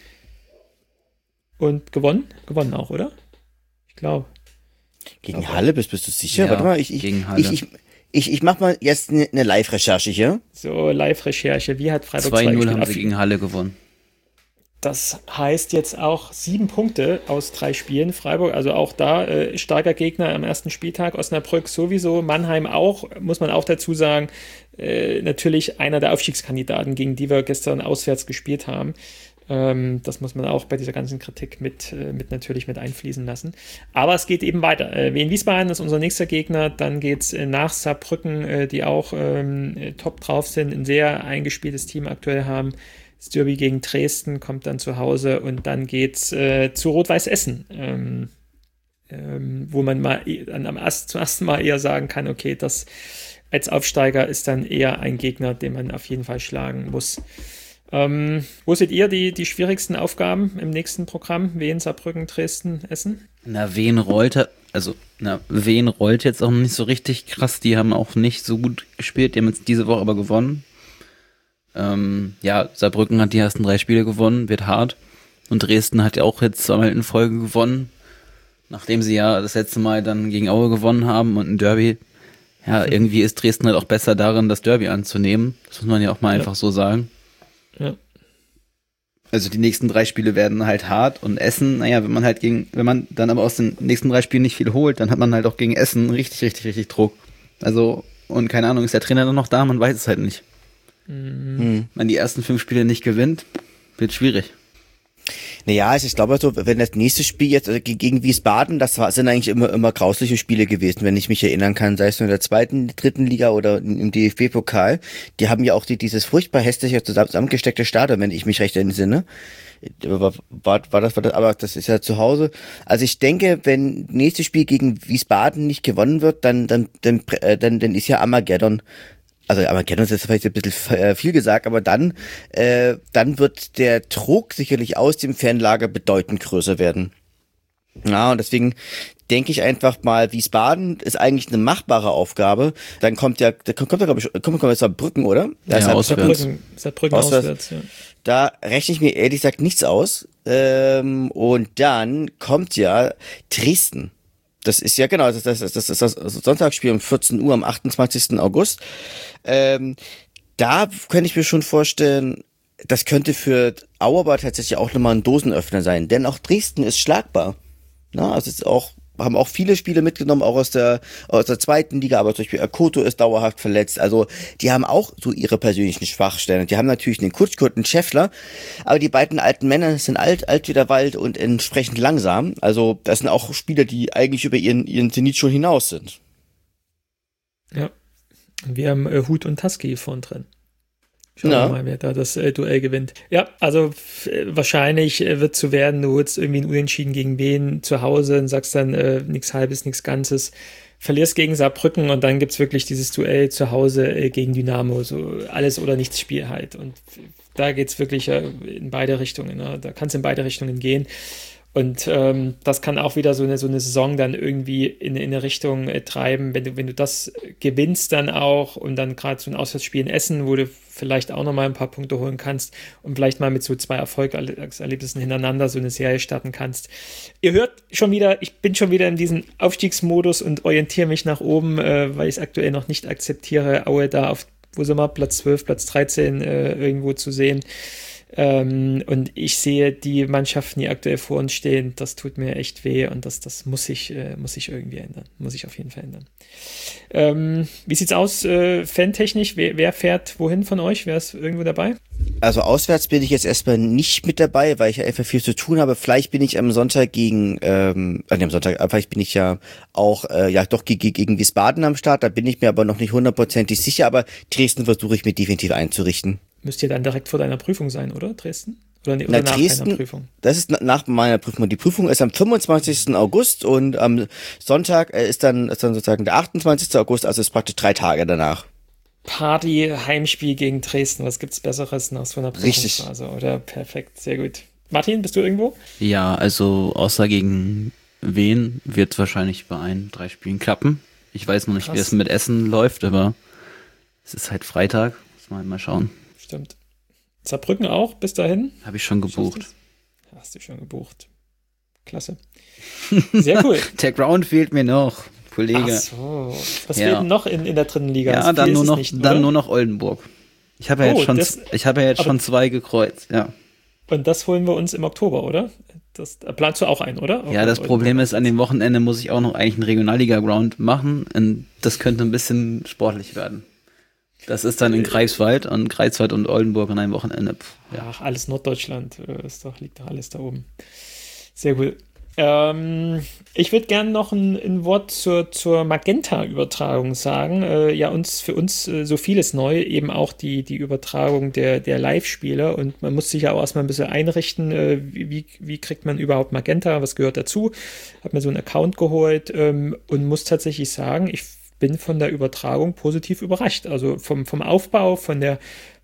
Und gewonnen? Gewonnen auch, oder? Ich glaube. Gegen glaub, Halle, bist, bist du sicher? Ja, Warte mal, ich, ich, gegen Halle. ich, ich Ich, ich mach mal jetzt eine ne Live-Recherche hier. So, Live-Recherche. Wie hat Freiburg zwei zwei null gespielt? haben sie gegen Halle gewonnen. Das heißt jetzt auch sieben Punkte aus drei Spielen. Freiburg, also auch da äh, starker Gegner am ersten Spieltag. Osnabrück sowieso, Mannheim auch, muss man auch dazu sagen. Äh, natürlich einer der Aufstiegskandidaten, gegen die wir gestern auswärts gespielt haben. Ähm, das muss man auch bei dieser ganzen Kritik mit, äh, mit natürlich mit einfließen lassen. Aber es geht eben weiter. Äh, Wien Wiesbaden ist unser nächster Gegner. Dann geht es äh, nach Saarbrücken, äh, die auch ähm, top drauf sind, ein sehr eingespieltes Team aktuell haben. Das Derby gegen Dresden kommt dann zu Hause und dann geht's äh, zu Rot-Weiß Essen, ähm, ähm, wo man mal an, am erst, zum ersten Mal eher sagen kann, okay, das als Aufsteiger ist dann eher ein Gegner, den man auf jeden Fall schlagen muss. Ähm, wo seht ihr die, die schwierigsten Aufgaben im nächsten Programm? Wien, Saarbrücken, Dresden, Essen? Na, Wien rollt, also, na, Wien rollt jetzt auch nicht so richtig krass, die haben auch nicht so gut gespielt, die haben jetzt diese Woche aber gewonnen. Ähm, ja, Saarbrücken hat die ersten drei Spiele gewonnen, wird hart. Und Dresden hat ja auch jetzt zweimal in Folge gewonnen, nachdem sie ja das letzte Mal dann gegen Aue gewonnen haben und ein Derby. Ja, irgendwie ist Dresden halt auch besser darin, das Derby anzunehmen. Das muss man ja auch mal ja. einfach so sagen. Ja. Also die nächsten drei Spiele werden halt hart und Essen, naja, wenn man halt gegen, wenn man dann aber aus den nächsten drei Spielen nicht viel holt, dann hat man halt auch gegen Essen richtig, richtig, richtig Druck. Also, und keine Ahnung, ist der Trainer dann noch da? Man weiß es halt nicht. Mhm. Wenn die ersten fünf Spiele nicht gewinnt, wird schwierig. Naja, also ich glaube so, wenn das nächste Spiel jetzt also gegen Wiesbaden, das war, sind eigentlich immer immer grausliche Spiele gewesen, wenn ich mich erinnern kann, sei es nur in der zweiten, dritten Liga oder im D F B-Pokal. Die haben ja auch die, dieses furchtbar hässliche zusammengesteckte Stadion, wenn ich mich recht entsinne. War, war, war das, war das, aber das ist ja zu Hause. Also ich denke, wenn nächstes Spiel gegen Wiesbaden nicht gewonnen wird, dann dann dann dann, dann ist ja Armageddon. Also Armageddon ist jetzt vielleicht ein bisschen viel gesagt, aber dann äh, dann wird der Druck sicherlich aus dem Fanlager bedeutend größer werden. Ja, und deswegen denke ich einfach mal, Wiesbaden ist eigentlich eine machbare Aufgabe. Dann kommt ja, da kommt ja glaube ich, kommt kommt Saarbrücken, oder? Ja, ja auswärts. Saarbrücken, Saarbrücken auswärts. auswärts ja. Da rechne ich mir ehrlich gesagt nichts aus. Ähm, und dann kommt ja Dresden. Das ist ja genau, das, das, das ist das Sonntagsspiel um vierzehn Uhr am achtundzwanzigsten August. Ähm, da könnte ich mir schon vorstellen, das könnte für Auerbach tatsächlich auch nochmal ein Dosenöffner sein, denn auch Dresden ist schlagbar. Na, also es ist auch, haben auch viele Spiele mitgenommen, auch aus der aus der zweiten Liga, aber zum Beispiel Akoto ist dauerhaft verletzt. Also die haben auch so ihre persönlichen Schwachstellen. Die haben natürlich den Kutschkurt und Schäffler, aber die beiden alten Männer sind alt, alt wie der Wald und entsprechend langsam. Also das sind auch Spieler, die eigentlich über ihren ihren Zenit schon hinaus sind. Ja, wir haben äh, Hut und Tusky vorn drin. Schauen ja. wir mal, wer da das äh, Duell gewinnt. Ja, also äh, wahrscheinlich äh, wird zu werden, du holst irgendwie ein Unentschieden gegen wen zu Hause und sagst dann äh, nichts Halbes, nichts Ganzes, verlierst gegen Saarbrücken und dann gibt's wirklich dieses Duell zu Hause äh, gegen Dynamo, so alles oder nichts Spiel halt. Und da geht's wirklich äh, in beide Richtungen, ne? Da kann's in beide Richtungen gehen. Und ähm, das kann auch wieder so eine, so eine Saison dann irgendwie in, in eine Richtung äh, treiben, wenn du, wenn du das gewinnst dann auch und dann gerade so ein Auswärtsspiel in Essen, wo du vielleicht auch nochmal ein paar Punkte holen kannst und vielleicht mal mit so zwei Erfolgserlebnissen hintereinander so eine Serie starten kannst. Ihr hört schon wieder, ich bin schon wieder in diesem Aufstiegsmodus und orientiere mich nach oben, äh, weil ich es aktuell noch nicht akzeptiere, Aue da auf, wo sind wir, Platz zwölf, Platz dreizehn äh, irgendwo zu sehen. Ähm, und ich sehe die Mannschaften, die aktuell vor uns stehen, das tut mir echt weh und das, das muss ich, äh, muss ich irgendwie ändern. Muss ich auf jeden Fall ändern. Ähm, wie sieht's aus, äh, fantechnisch? Wer, wer fährt wohin von euch? Wer ist irgendwo dabei? Also auswärts bin ich jetzt erstmal nicht mit dabei, weil ich einfach viel zu tun habe. Vielleicht bin ich am Sonntag gegen, ähm, an dem Sonntag, vielleicht bin ich ja auch, äh, ja doch gegen, gegen Wiesbaden am Start. Da bin ich mir aber noch nicht hundertprozentig sicher, aber Dresden versuche ich mir definitiv einzurichten. Müsst ihr dann direkt vor deiner Prüfung sein, oder? Dresden? Oder, oder Na, nach Dresden, deiner Prüfung? Das ist nach meiner Prüfung. Die Prüfung ist am fünfundzwanzigsten August und am Sonntag ist dann, ist dann sozusagen der achtundzwanzigsten August, also ist praktisch drei Tage danach. Party, Heimspiel gegen Dresden. Was gibt's Besseres nach so einer Prüfungsphase? Richtig. Oder perfekt, sehr gut. Martin, bist du irgendwo? Ja, also außer gegen wen wird wahrscheinlich bei ein, drei Spielen klappen. Ich weiß noch nicht, Krass. wie es mit Essen läuft, aber es ist halt Freitag. Muss man halt mal schauen. Stimmt. Saarbrücken auch bis dahin? Habe ich schon gebucht. Hast du schon gebucht. Klasse. Sehr cool. Der Ground fehlt mir noch, Kollege. Ach so. Was ja. fehlt denn noch in, in der dritten Liga? Ja, dann nur noch, nicht, dann nur noch Oldenburg. Ich habe ja, oh, ich hab ja jetzt schon zwei gekreuzt, ja. Und das holen wir uns im Oktober, oder? Das planst du auch ein, oder? Ja, das Problem ist, an dem Wochenende muss ich auch noch eigentlich einen Regionalliga-Ground machen. Und das könnte ein bisschen sportlich werden. Das ist dann in Greifswald und Greifswald und Oldenburg an einem Wochenende. Pff, ja. Ach, alles Norddeutschland. Ist doch, liegt doch alles da oben. Sehr gut. Ähm, ich würde gerne noch ein, ein Wort zur, zur Magenta-Übertragung sagen. Äh, ja, uns, für uns äh, so vieles neu, eben auch die, die Übertragung der, der Live-Spiele. Und man muss sich ja auch erstmal ein bisschen einrichten, äh, wie, wie kriegt man überhaupt Magenta, was gehört dazu. Hab mir so einen Account geholt ähm, und muss tatsächlich sagen, ich bin von der Übertragung positiv überrascht. Also vom, vom Aufbau, von der,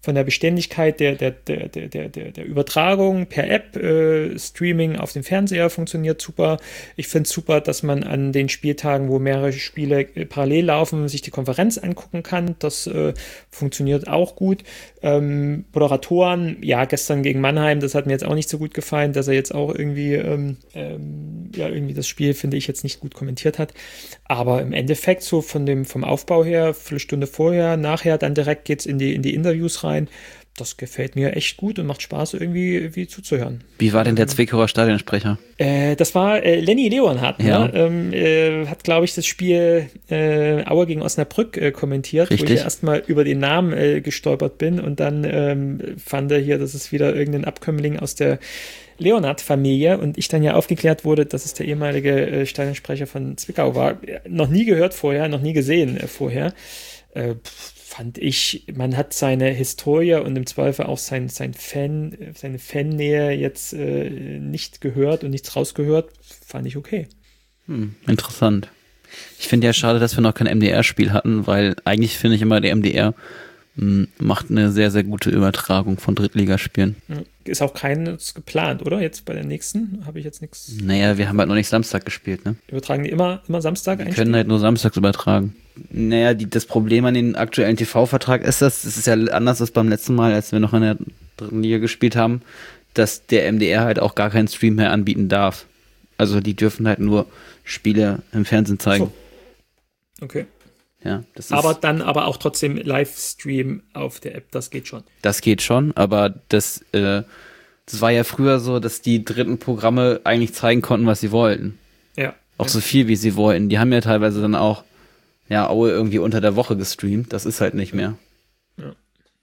von der Beständigkeit der, der, der, der, der, der Übertragung per App, äh, Streaming auf dem Fernseher funktioniert super. Ich finde es super, dass man an den Spieltagen, wo mehrere Spiele äh, parallel laufen, sich die Konferenz angucken kann. Das äh, funktioniert auch gut. Ähm, Moderatoren, ja, gestern gegen Mannheim, das hat mir jetzt auch nicht so gut gefallen, dass er jetzt auch irgendwie, ähm, ähm, ja, irgendwie das Spiel, finde ich, jetzt nicht gut kommentiert hat. Aber im Endeffekt, so von dem, vom Aufbau her, Viertelstunde vorher, nachher, dann direkt geht's in die, in die Interviews rein. Das gefällt mir echt gut und macht Spaß, irgendwie, irgendwie zuzuhören. Wie war denn der Zwickauer Stadionsprecher? Äh, das war äh, Lenny Leonhardt, ja. ne? ähm, äh, hat, glaube ich, das Spiel äh, Aue gegen Osnabrück äh, kommentiert, Richtig. wo ich ja erstmal über den Namen äh, gestolpert bin und dann ähm, fand er hier, dass es wieder irgendein Abkömmling aus der Leonhardt-Familie und ich dann ja aufgeklärt wurde, dass es der ehemalige äh, Stadionsprecher von Zwickau war. Noch nie gehört vorher, noch nie gesehen äh, vorher. Äh, fand ich, man hat seine Historie und im Zweifel auch sein, sein Fan, seine Fannähe jetzt äh, nicht gehört und nichts rausgehört, fand ich okay. Hm, interessant. Ich finde ja schade, dass wir noch kein M D R-Spiel hatten, weil eigentlich finde ich immer, der M D R mh, macht eine sehr, sehr gute Übertragung von Drittligaspielen. Ist auch keines geplant, oder? Jetzt bei der nächsten habe ich jetzt nichts. Naja, wir haben halt noch nicht Samstag gespielt, ne? Übertragen die immer, immer Samstag? Wir können halt nur samstags übertragen. Naja, die, das Problem an den aktuellen T V-Vertrag ist das, das ist ja anders als beim letzten Mal, als wir noch in der dritten Liga gespielt haben, dass der M D R halt auch gar keinen Stream mehr anbieten darf. Also die dürfen halt nur Spiele im Fernsehen zeigen. So. Okay. Ja, das ist, aber dann aber auch trotzdem Livestream auf der App, das geht schon. Das geht schon, aber das, äh, das war ja früher so, dass die dritten Programme eigentlich zeigen konnten, was sie wollten. Ja. Auch ja. so viel, wie sie wollten. Die haben ja teilweise dann auch ja, Aue irgendwie unter der Woche gestreamt. Das ist halt nicht mehr. Ja.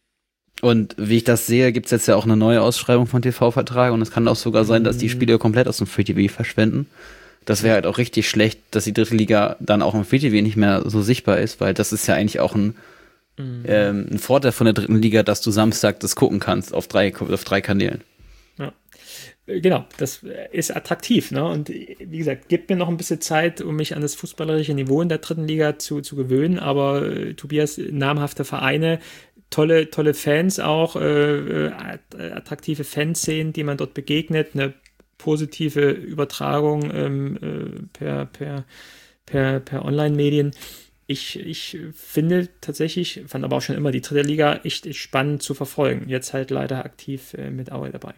Und wie ich das sehe, gibt es jetzt ja auch eine neue Ausschreibung von T V-Vertrag und es kann auch sogar sein, dass die Spiele komplett aus dem Free-T V verschwenden. Das wäre halt auch richtig schlecht, dass die dritte Liga dann auch im Free-T V nicht mehr so sichtbar ist, weil das ist ja eigentlich auch ein, mhm. ähm, ein Vorteil von der dritten Liga, dass du Samstag das gucken kannst auf drei, auf drei Kanälen. Ja. Genau, das ist attraktiv, ne? Und wie gesagt, gibt mir noch ein bisschen Zeit, um mich an das fußballerische Niveau in der dritten Liga zu, zu gewöhnen, aber äh, Tobias, namhafte Vereine, tolle, tolle Fans auch, äh, attraktive Fanszenen, die man dort begegnet, eine positive Übertragung ähm, äh, per, per, per, per Online-Medien. Ich, ich finde tatsächlich, fand aber auch schon immer die dritte Liga echt, echt spannend zu verfolgen. Jetzt halt leider aktiv äh, mit Aue dabei.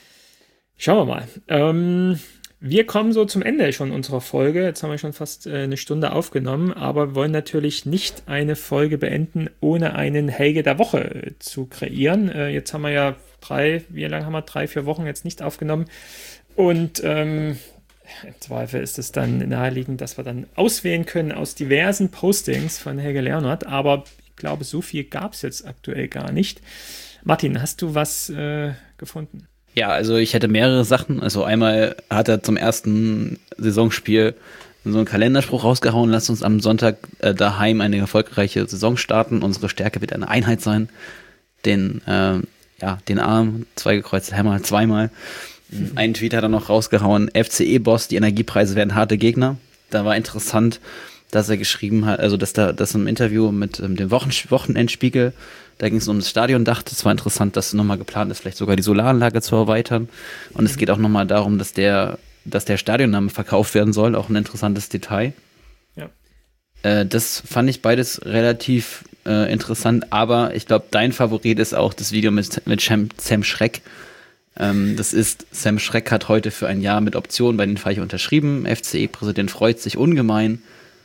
Schauen wir mal. Ähm, wir kommen so zum Ende schon unserer Folge. Jetzt haben wir schon fast äh, eine Stunde aufgenommen, aber wir wollen natürlich nicht eine Folge beenden, ohne einen Helge der Woche äh, zu kreieren. Äh, jetzt haben wir ja drei, wie lange haben wir? Drei, vier Wochen jetzt nicht aufgenommen. Und ähm, im Zweifel ist es dann naheliegend, dass wir dann auswählen können aus diversen Postings von Helge Leonhardt. Aber ich glaube, so viel gab es jetzt aktuell gar nicht. Martin, hast du was äh, gefunden? Ja, also ich hätte mehrere Sachen. Also einmal hat er zum ersten Saisonspiel so einen Kalenderspruch rausgehauen. Lasst uns am Sonntag äh, daheim eine erfolgreiche Saison starten. Unsere Stärke wird eine Einheit sein. Den, äh, ja, den Arm, zwei gekreuzte Hämmer, zweimal. Mhm. Einen Tweet hat er noch rausgehauen. F C E-Boss, die Energiepreise werden harte Gegner. Da war interessant, dass er geschrieben hat, also dass da das im Interview mit ähm, dem Wochen Wochenendspiegel, da ging es um das Stadiondach. Das war interessant, dass nochmal geplant ist, vielleicht sogar die Solaranlage zu erweitern. Und mhm. es geht auch nochmal darum, dass der, dass der Stadionname verkauft werden soll. Auch ein interessantes Detail. Ja. Äh, das fand ich beides relativ äh, interessant. Aber ich glaube, dein Favorit ist auch das Video mit, mit Sam, Sam Schreck. Ähm, das ist, Sam Schreck hat heute für ein Jahr mit Option bei den Vereinen unterschrieben. F C E-Präsident freut sich ungemein,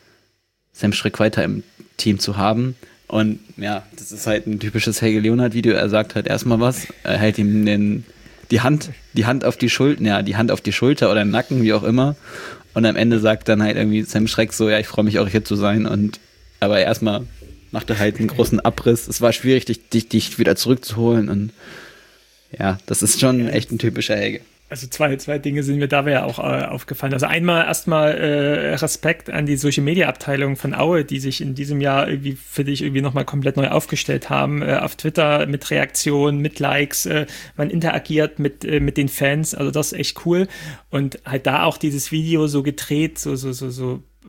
Sam Schreck weiter im Team zu haben. Und ja, das ist halt ein typisches Helge Leonhardt-Video. Er sagt halt erstmal was, er hält ihm den, die Hand, die Hand auf die Schulter, ja, die Hand auf die Schulter oder den Nacken, wie auch immer. Und am Ende sagt dann halt irgendwie Sam Schreck so, ja, ich freue mich auch hier zu sein. Und aber erstmal macht er halt einen großen Abriss. Es war schwierig, dich, dich, dich wieder zurückzuholen. Und ja, das ist schon echt ein typischer Helge. Also zwei, zwei Dinge sind mir dabei ja auch äh, aufgefallen. Also einmal erstmal äh, Respekt an die Social-Media-Abteilung von Aue, die sich in diesem Jahr irgendwie für dich irgendwie nochmal komplett neu aufgestellt haben. Äh, auf Twitter mit Reaktionen, mit Likes, äh, man interagiert mit, äh, mit den Fans, also das ist echt cool. Und halt da auch dieses Video so gedreht, so, so, so, so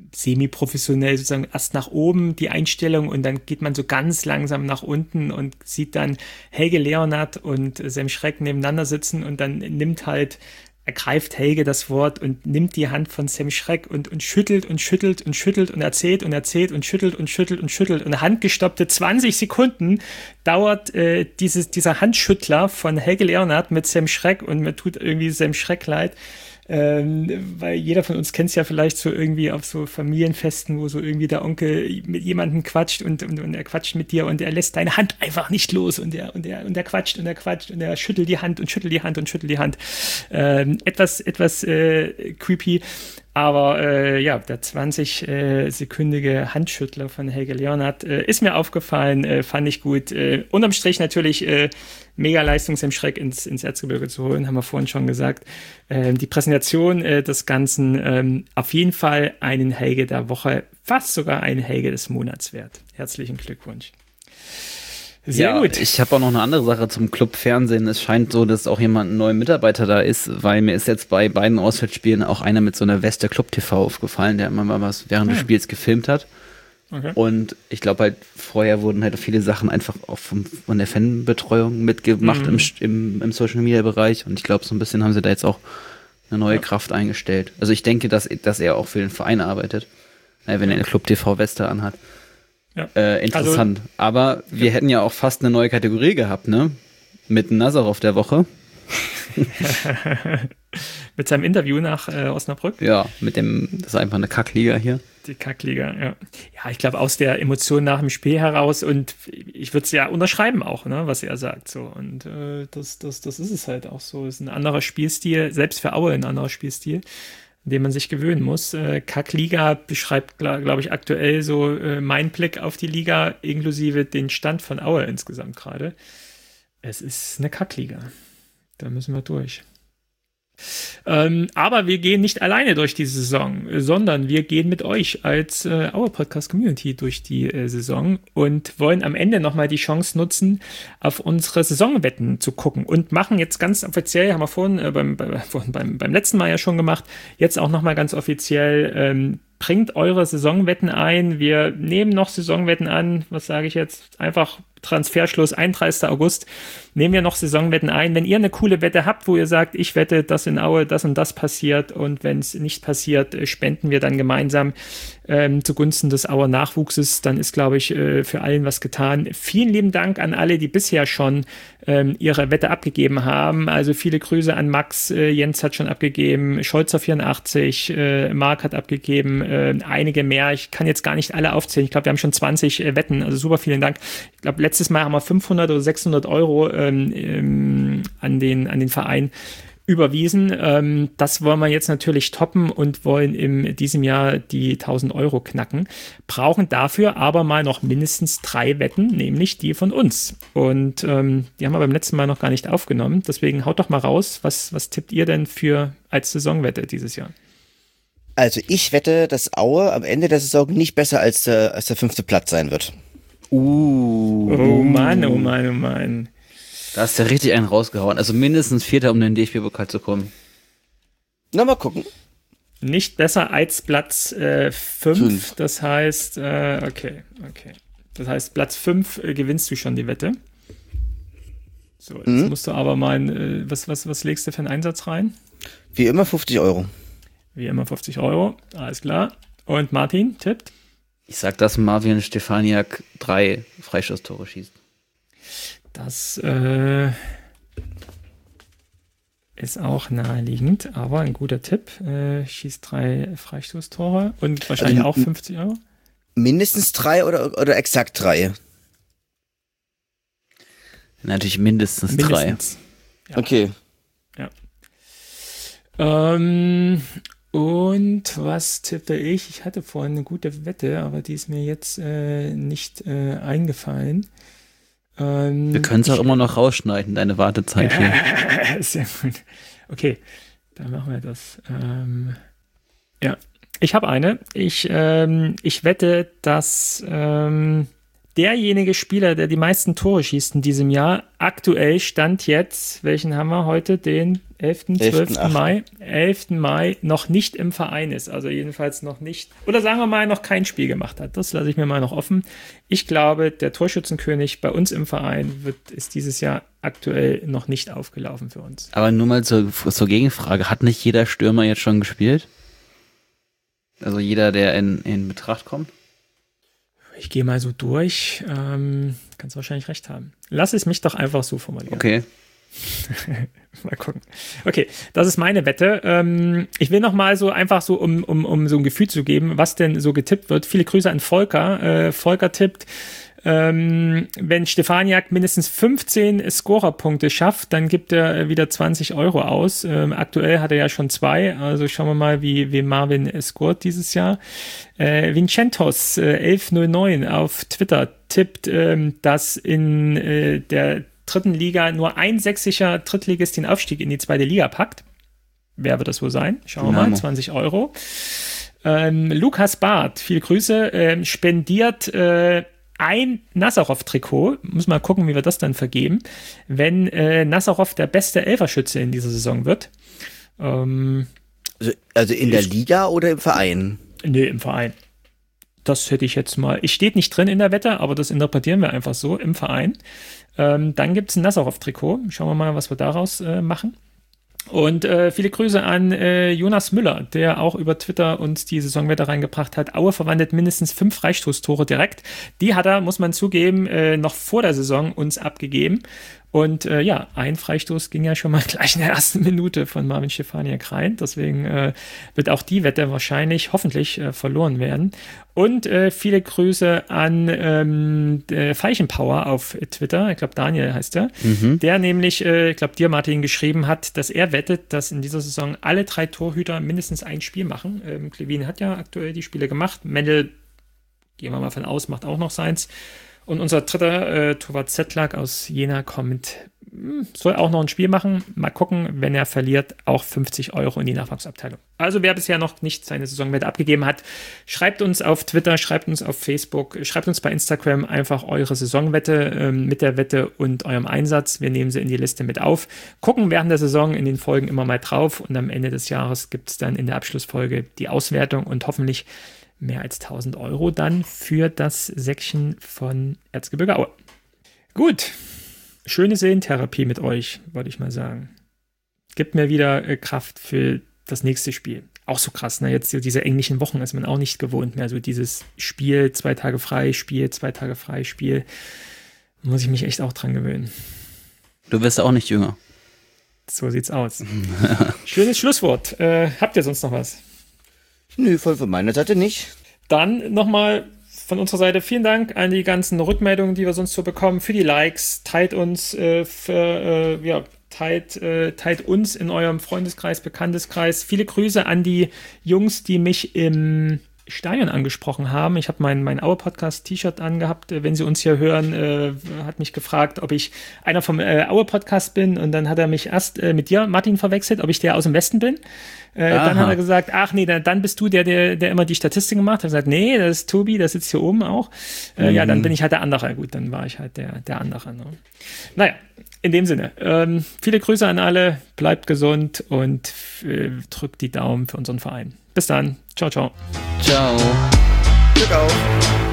semi-professionell sozusagen erst nach oben die Einstellung und dann geht man so ganz langsam nach unten und sieht dann Helge Leonard und Sam Schreck nebeneinander sitzen und dann nimmt halt ergreift Helge das Wort und nimmt die Hand von Sam Schreck und, und schüttelt und schüttelt und schüttelt und erzählt und erzählt und schüttelt und schüttelt und schüttelt. Und handgestoppte zwanzig Sekunden dauert äh, dieses, dieser Handschüttler von Helge Leonard mit Sam Schreck und mir tut irgendwie Sam Schreck leid. Ähm, weil jeder von uns kennt es ja vielleicht so irgendwie auf so Familienfesten, wo so irgendwie der Onkel mit jemandem quatscht und, und, und er quatscht mit dir und er lässt deine Hand einfach nicht los und er und er und er quatscht und er quatscht und er schüttelt die Hand und schüttelt die Hand und schüttelt die Hand. Ähm, etwas etwas äh, creepy, aber äh, ja, der zwanzig-sekündige Handschüttler von Helge Leonard äh, ist mir aufgefallen, äh, fand ich gut. Äh, unterm Strich natürlich äh, mega Leistung, Sam Schreck ins, ins Erzgebirge zu holen, haben wir vorhin schon gesagt. Ähm, die Präsentation äh, des Ganzen, ähm, auf jeden Fall einen Helge der Woche, fast sogar einen Helge des Monats wert. Herzlichen Glückwunsch. Sehr ja, gut. Ich habe auch noch eine andere Sache zum Club Fernsehen. Es scheint so, dass auch jemand, ein neuer Mitarbeiter da ist, weil mir ist jetzt bei beiden Auswärtsspielen auch einer mit so einer Weste Club T V aufgefallen, der immer mal was während Ah. des Spiels gefilmt hat. Okay. Und ich glaube halt, vorher wurden halt viele Sachen einfach auch vom, von der Fanbetreuung mitgemacht Mhm. im, im, im Social Media Bereich. Und ich glaube, so ein bisschen haben sie da jetzt auch eine neue Ja. Kraft eingestellt. Also ich denke, dass, dass er auch für den Verein arbeitet, äh, wenn er eine Club T V Weste anhat. Ja. Äh, interessant. Also, Aber wir ja. hätten ja auch fast eine neue Kategorie gehabt, ne? Mit Nazarov der Woche. Mit seinem Interview nach äh, Osnabrück. Ja, mit dem, das ist einfach eine Kackliga hier. Die Kackliga, ja. Ja, ich glaube, aus der Emotion nach dem Spiel heraus und ich würde es ja unterschreiben auch, ne, was er sagt. So. Und äh, das, das, das ist es halt auch so. Es ist ein anderer Spielstil, selbst für Aue ein anderer Spielstil, an den man sich gewöhnen muss. Äh, Kackliga beschreibt, glaube glaub ich, aktuell so äh, mein Blick auf die Liga, inklusive den Stand von Aue insgesamt gerade. Es ist eine Kackliga. Da müssen wir durch. Ähm, aber wir gehen nicht alleine durch die Saison, sondern wir gehen mit euch als äh, Aue Podcast Community durch die äh, Saison und wollen am Ende nochmal die Chance nutzen, auf unsere Saisonwetten zu gucken und machen jetzt ganz offiziell, haben wir vorhin, äh, beim, bei, vorhin beim, beim letzten Mal ja schon gemacht, jetzt auch nochmal ganz offiziell, ähm, bringt eure Saisonwetten ein. Wir nehmen noch Saisonwetten an. Was sage ich jetzt? Einfach Transferschluss, einunddreißigster August. Nehmen wir noch Saisonwetten ein. Wenn ihr eine coole Wette habt, wo ihr sagt, ich wette, dass in Aue das und das passiert und wenn es nicht passiert, spenden wir dann gemeinsam ähm, zugunsten des Auer Nachwuchses, dann ist, glaube ich, äh, für allen was getan. Vielen lieben Dank an alle, die bisher schon ähm, ihre Wette abgegeben haben. Also viele Grüße an Max, äh, Jens hat schon abgegeben, Scholzer vierundachtzig, äh, Marc hat abgegeben, äh, einige mehr. Ich kann jetzt gar nicht alle aufzählen. Ich glaube, wir haben schon zwanzig äh, Wetten, also super, vielen Dank. Ich glaube, letztes Mal haben wir fünfhundert oder sechshundert Euro ähm, ähm, an den, an den Verein überwiesen. Ähm, das wollen wir jetzt natürlich toppen und wollen in diesem Jahr die tausend Euro knacken. Brauchen dafür aber mal noch mindestens drei Wetten, nämlich die von uns. Und ähm, die haben wir beim letzten Mal noch gar nicht aufgenommen. Deswegen haut doch mal raus, was, was tippt ihr denn für als Saisonwette dieses Jahr? Also ich wette, dass Aue am Ende der Saison nicht besser als, äh, als der fünfte Platz sein wird. Uh. Oh Mann, oh Mann, oh Mann. Da hast du richtig einen rausgehauen. Also mindestens Vierter, um in den D F B-Pokal zu kommen. Na, mal gucken. Nicht besser als Platz äh, fünf. Das heißt, äh, okay, okay. Das heißt, Platz fünf äh, gewinnst du schon die Wette. So, jetzt Mhm. musst du aber mal, äh, was, was, was legst du für einen Einsatz rein? Wie immer fünfzig Euro. Wie immer fünfzig Euro, alles klar. Und Martin tippt? Ich sag, dass Marvin Stefaniak drei Freistoßtore schießt. Das äh, ist auch naheliegend, aber ein guter Tipp. Äh, schießt drei Freistoßtore und wahrscheinlich Also, auch fünfzig Euro. Mindestens drei oder, oder exakt drei? Natürlich mindestens, Mindestens. Ja. Okay. Ähm, und was tippe ich? Ich hatte vorhin eine gute Wette, aber die ist mir jetzt äh, nicht äh, eingefallen. Ähm, Wir können es auch immer noch rausschneiden, deine Wartezeit hier. Sehr gut. Okay, dann machen wir das. Ähm, ja, ich habe eine. Ich, ähm, ich wette, dass ähm, derjenige Spieler, der die meisten Tore schießt in diesem Jahr, aktuell stand jetzt, welchen haben wir heute, den elften, zwölften Mai, elften Mai, noch nicht im Verein ist, also jedenfalls noch nicht, oder sagen wir mal, noch kein Spiel gemacht hat. Das lasse ich mir mal noch offen. Ich glaube, der Torschützenkönig bei uns im Verein wird, ist dieses Jahr aktuell noch nicht aufgelaufen für uns. Aber nur mal zur, zur Gegenfrage, hat nicht jeder Stürmer jetzt schon gespielt? Also jeder, der in, in Betracht kommt? Ich gehe mal so durch. Ähm, kannst wahrscheinlich recht haben. Lass es mich doch einfach so formulieren. Okay. Mal gucken. Okay, das ist meine Wette. Ähm, ich will noch mal so einfach so, um, um, um so ein Gefühl zu geben, was denn so getippt wird. Viele Grüße an Volker. Äh, Volker tippt, ähm, wenn Stefaniak mindestens fünfzehn Scorerpunkte schafft, dann gibt er wieder zwanzig Euro aus. Ähm, aktuell hat er ja schon zwei. Also schauen wir mal, wie, wie Marvin scoret dieses Jahr. Äh, Vincentos äh, elf null neun auf Twitter tippt, ähm, dass in äh, der dritten Liga nur ein sächsischer Drittligist den Aufstieg in die zweite Liga packt. Wer wird das wohl sein? Schauen wir mal, zwanzig Euro. Ähm, Lukas Barth, viele Grüße, ähm, spendiert äh, ein Nazarov-Trikot. Muss mal gucken, wie wir das dann vergeben, wenn äh, Nazarov der beste Elferschütze in dieser Saison wird. Ähm, also, also in der Liga oder im Verein? Nee, im Verein. Das hätte ich jetzt mal. Ich steht nicht drin in der Wette, aber das interpretieren wir einfach so im Verein. Ähm, dann gibt es ein Nazarov-Trikot. Schauen wir mal, was wir daraus äh, machen. Und äh, viele Grüße an äh, Jonas Müller, der auch über Twitter uns die Saisonwette reingebracht hat. Aue verwandelt mindestens fünf Freistoßtore direkt. Die hat er, muss man zugeben, äh, noch vor der Saison uns abgegeben. Und äh, ja, ein Freistoß ging ja schon mal gleich in der ersten Minute von Marvin Stefaniak rein. Deswegen äh, wird auch die Wette wahrscheinlich, hoffentlich, äh, verloren werden. Und äh, viele Grüße an ähm, Veilchenpower auf Twitter. Ich glaube, Daniel heißt er. Mhm. Der nämlich, äh, ich glaube, dir, Martin, geschrieben hat, dass er wettet, dass in dieser Saison alle drei Torhüter mindestens ein Spiel machen. Ähm, Klevin hat ja aktuell die Spiele gemacht. Mendel, gehen wir mal von aus, macht auch noch seins. Und unser dritter, äh, Torwart Zettlak aus Jena, kommt, soll auch noch ein Spiel machen. Mal gucken, wenn er verliert, auch fünfzig Euro in die Nachwuchsabteilung. Also wer bisher noch nicht seine Saisonwette abgegeben hat, schreibt uns auf Twitter, schreibt uns auf Facebook, schreibt uns bei Instagram einfach eure Saisonwette ähm, mit der Wette und eurem Einsatz. Wir nehmen sie in die Liste mit auf. Gucken während der Saison in den Folgen immer mal drauf und am Ende des Jahres gibt es dann in der Abschlussfolge die Auswertung und hoffentlich mehr als tausend Euro dann für das Säckchen von Erzgebirge Aue. Gut, schöne Seelentherapie mit euch, wollte ich mal sagen. Gibt mir wieder äh, Kraft für das nächste Spiel. Auch so krass, ne? Jetzt diese englischen Wochen ist man auch nicht gewohnt mehr. So dieses Spiel, zwei Tage frei, Spiel, zwei Tage frei, Spiel. Muss ich mich echt auch dran gewöhnen. Du wirst auch nicht jünger. So sieht's aus. Schönes Schlusswort. Äh, habt ihr sonst noch was? Nö, von, von meiner Seite nicht. Dann nochmal von unserer Seite vielen Dank an die ganzen Rückmeldungen, die wir sonst so bekommen, für die Likes. Teilt uns, äh, für, äh, ja, teilt, äh, teilt uns in eurem Freundeskreis, Bekannteskreis. Viele Grüße an die Jungs, die mich im Stadion angesprochen haben. Ich habe mein, mein Aue-Podcast-T-Shirt angehabt. Wenn sie uns hier hören, äh, hat mich gefragt, ob ich einer vom äh, Aue-Podcast bin. Und dann hat er mich erst äh, mit dir, Martin, verwechselt, ob ich der aus dem Westen bin. Äh, dann hat er gesagt, ach nee, dann, dann bist du der, der, der immer die Statistiken macht. Er hat gesagt, nee, das ist Tobi, der sitzt hier oben auch. Äh, mhm. Ja, dann bin ich halt der andere. Gut, dann war ich halt der, der andere. Ne? Naja, in dem Sinne, ähm, viele Grüße an alle, bleibt gesund und äh, drückt die Daumen für unseren Verein. Bis dann. Ciao, ciao. Ciao. Glück auf.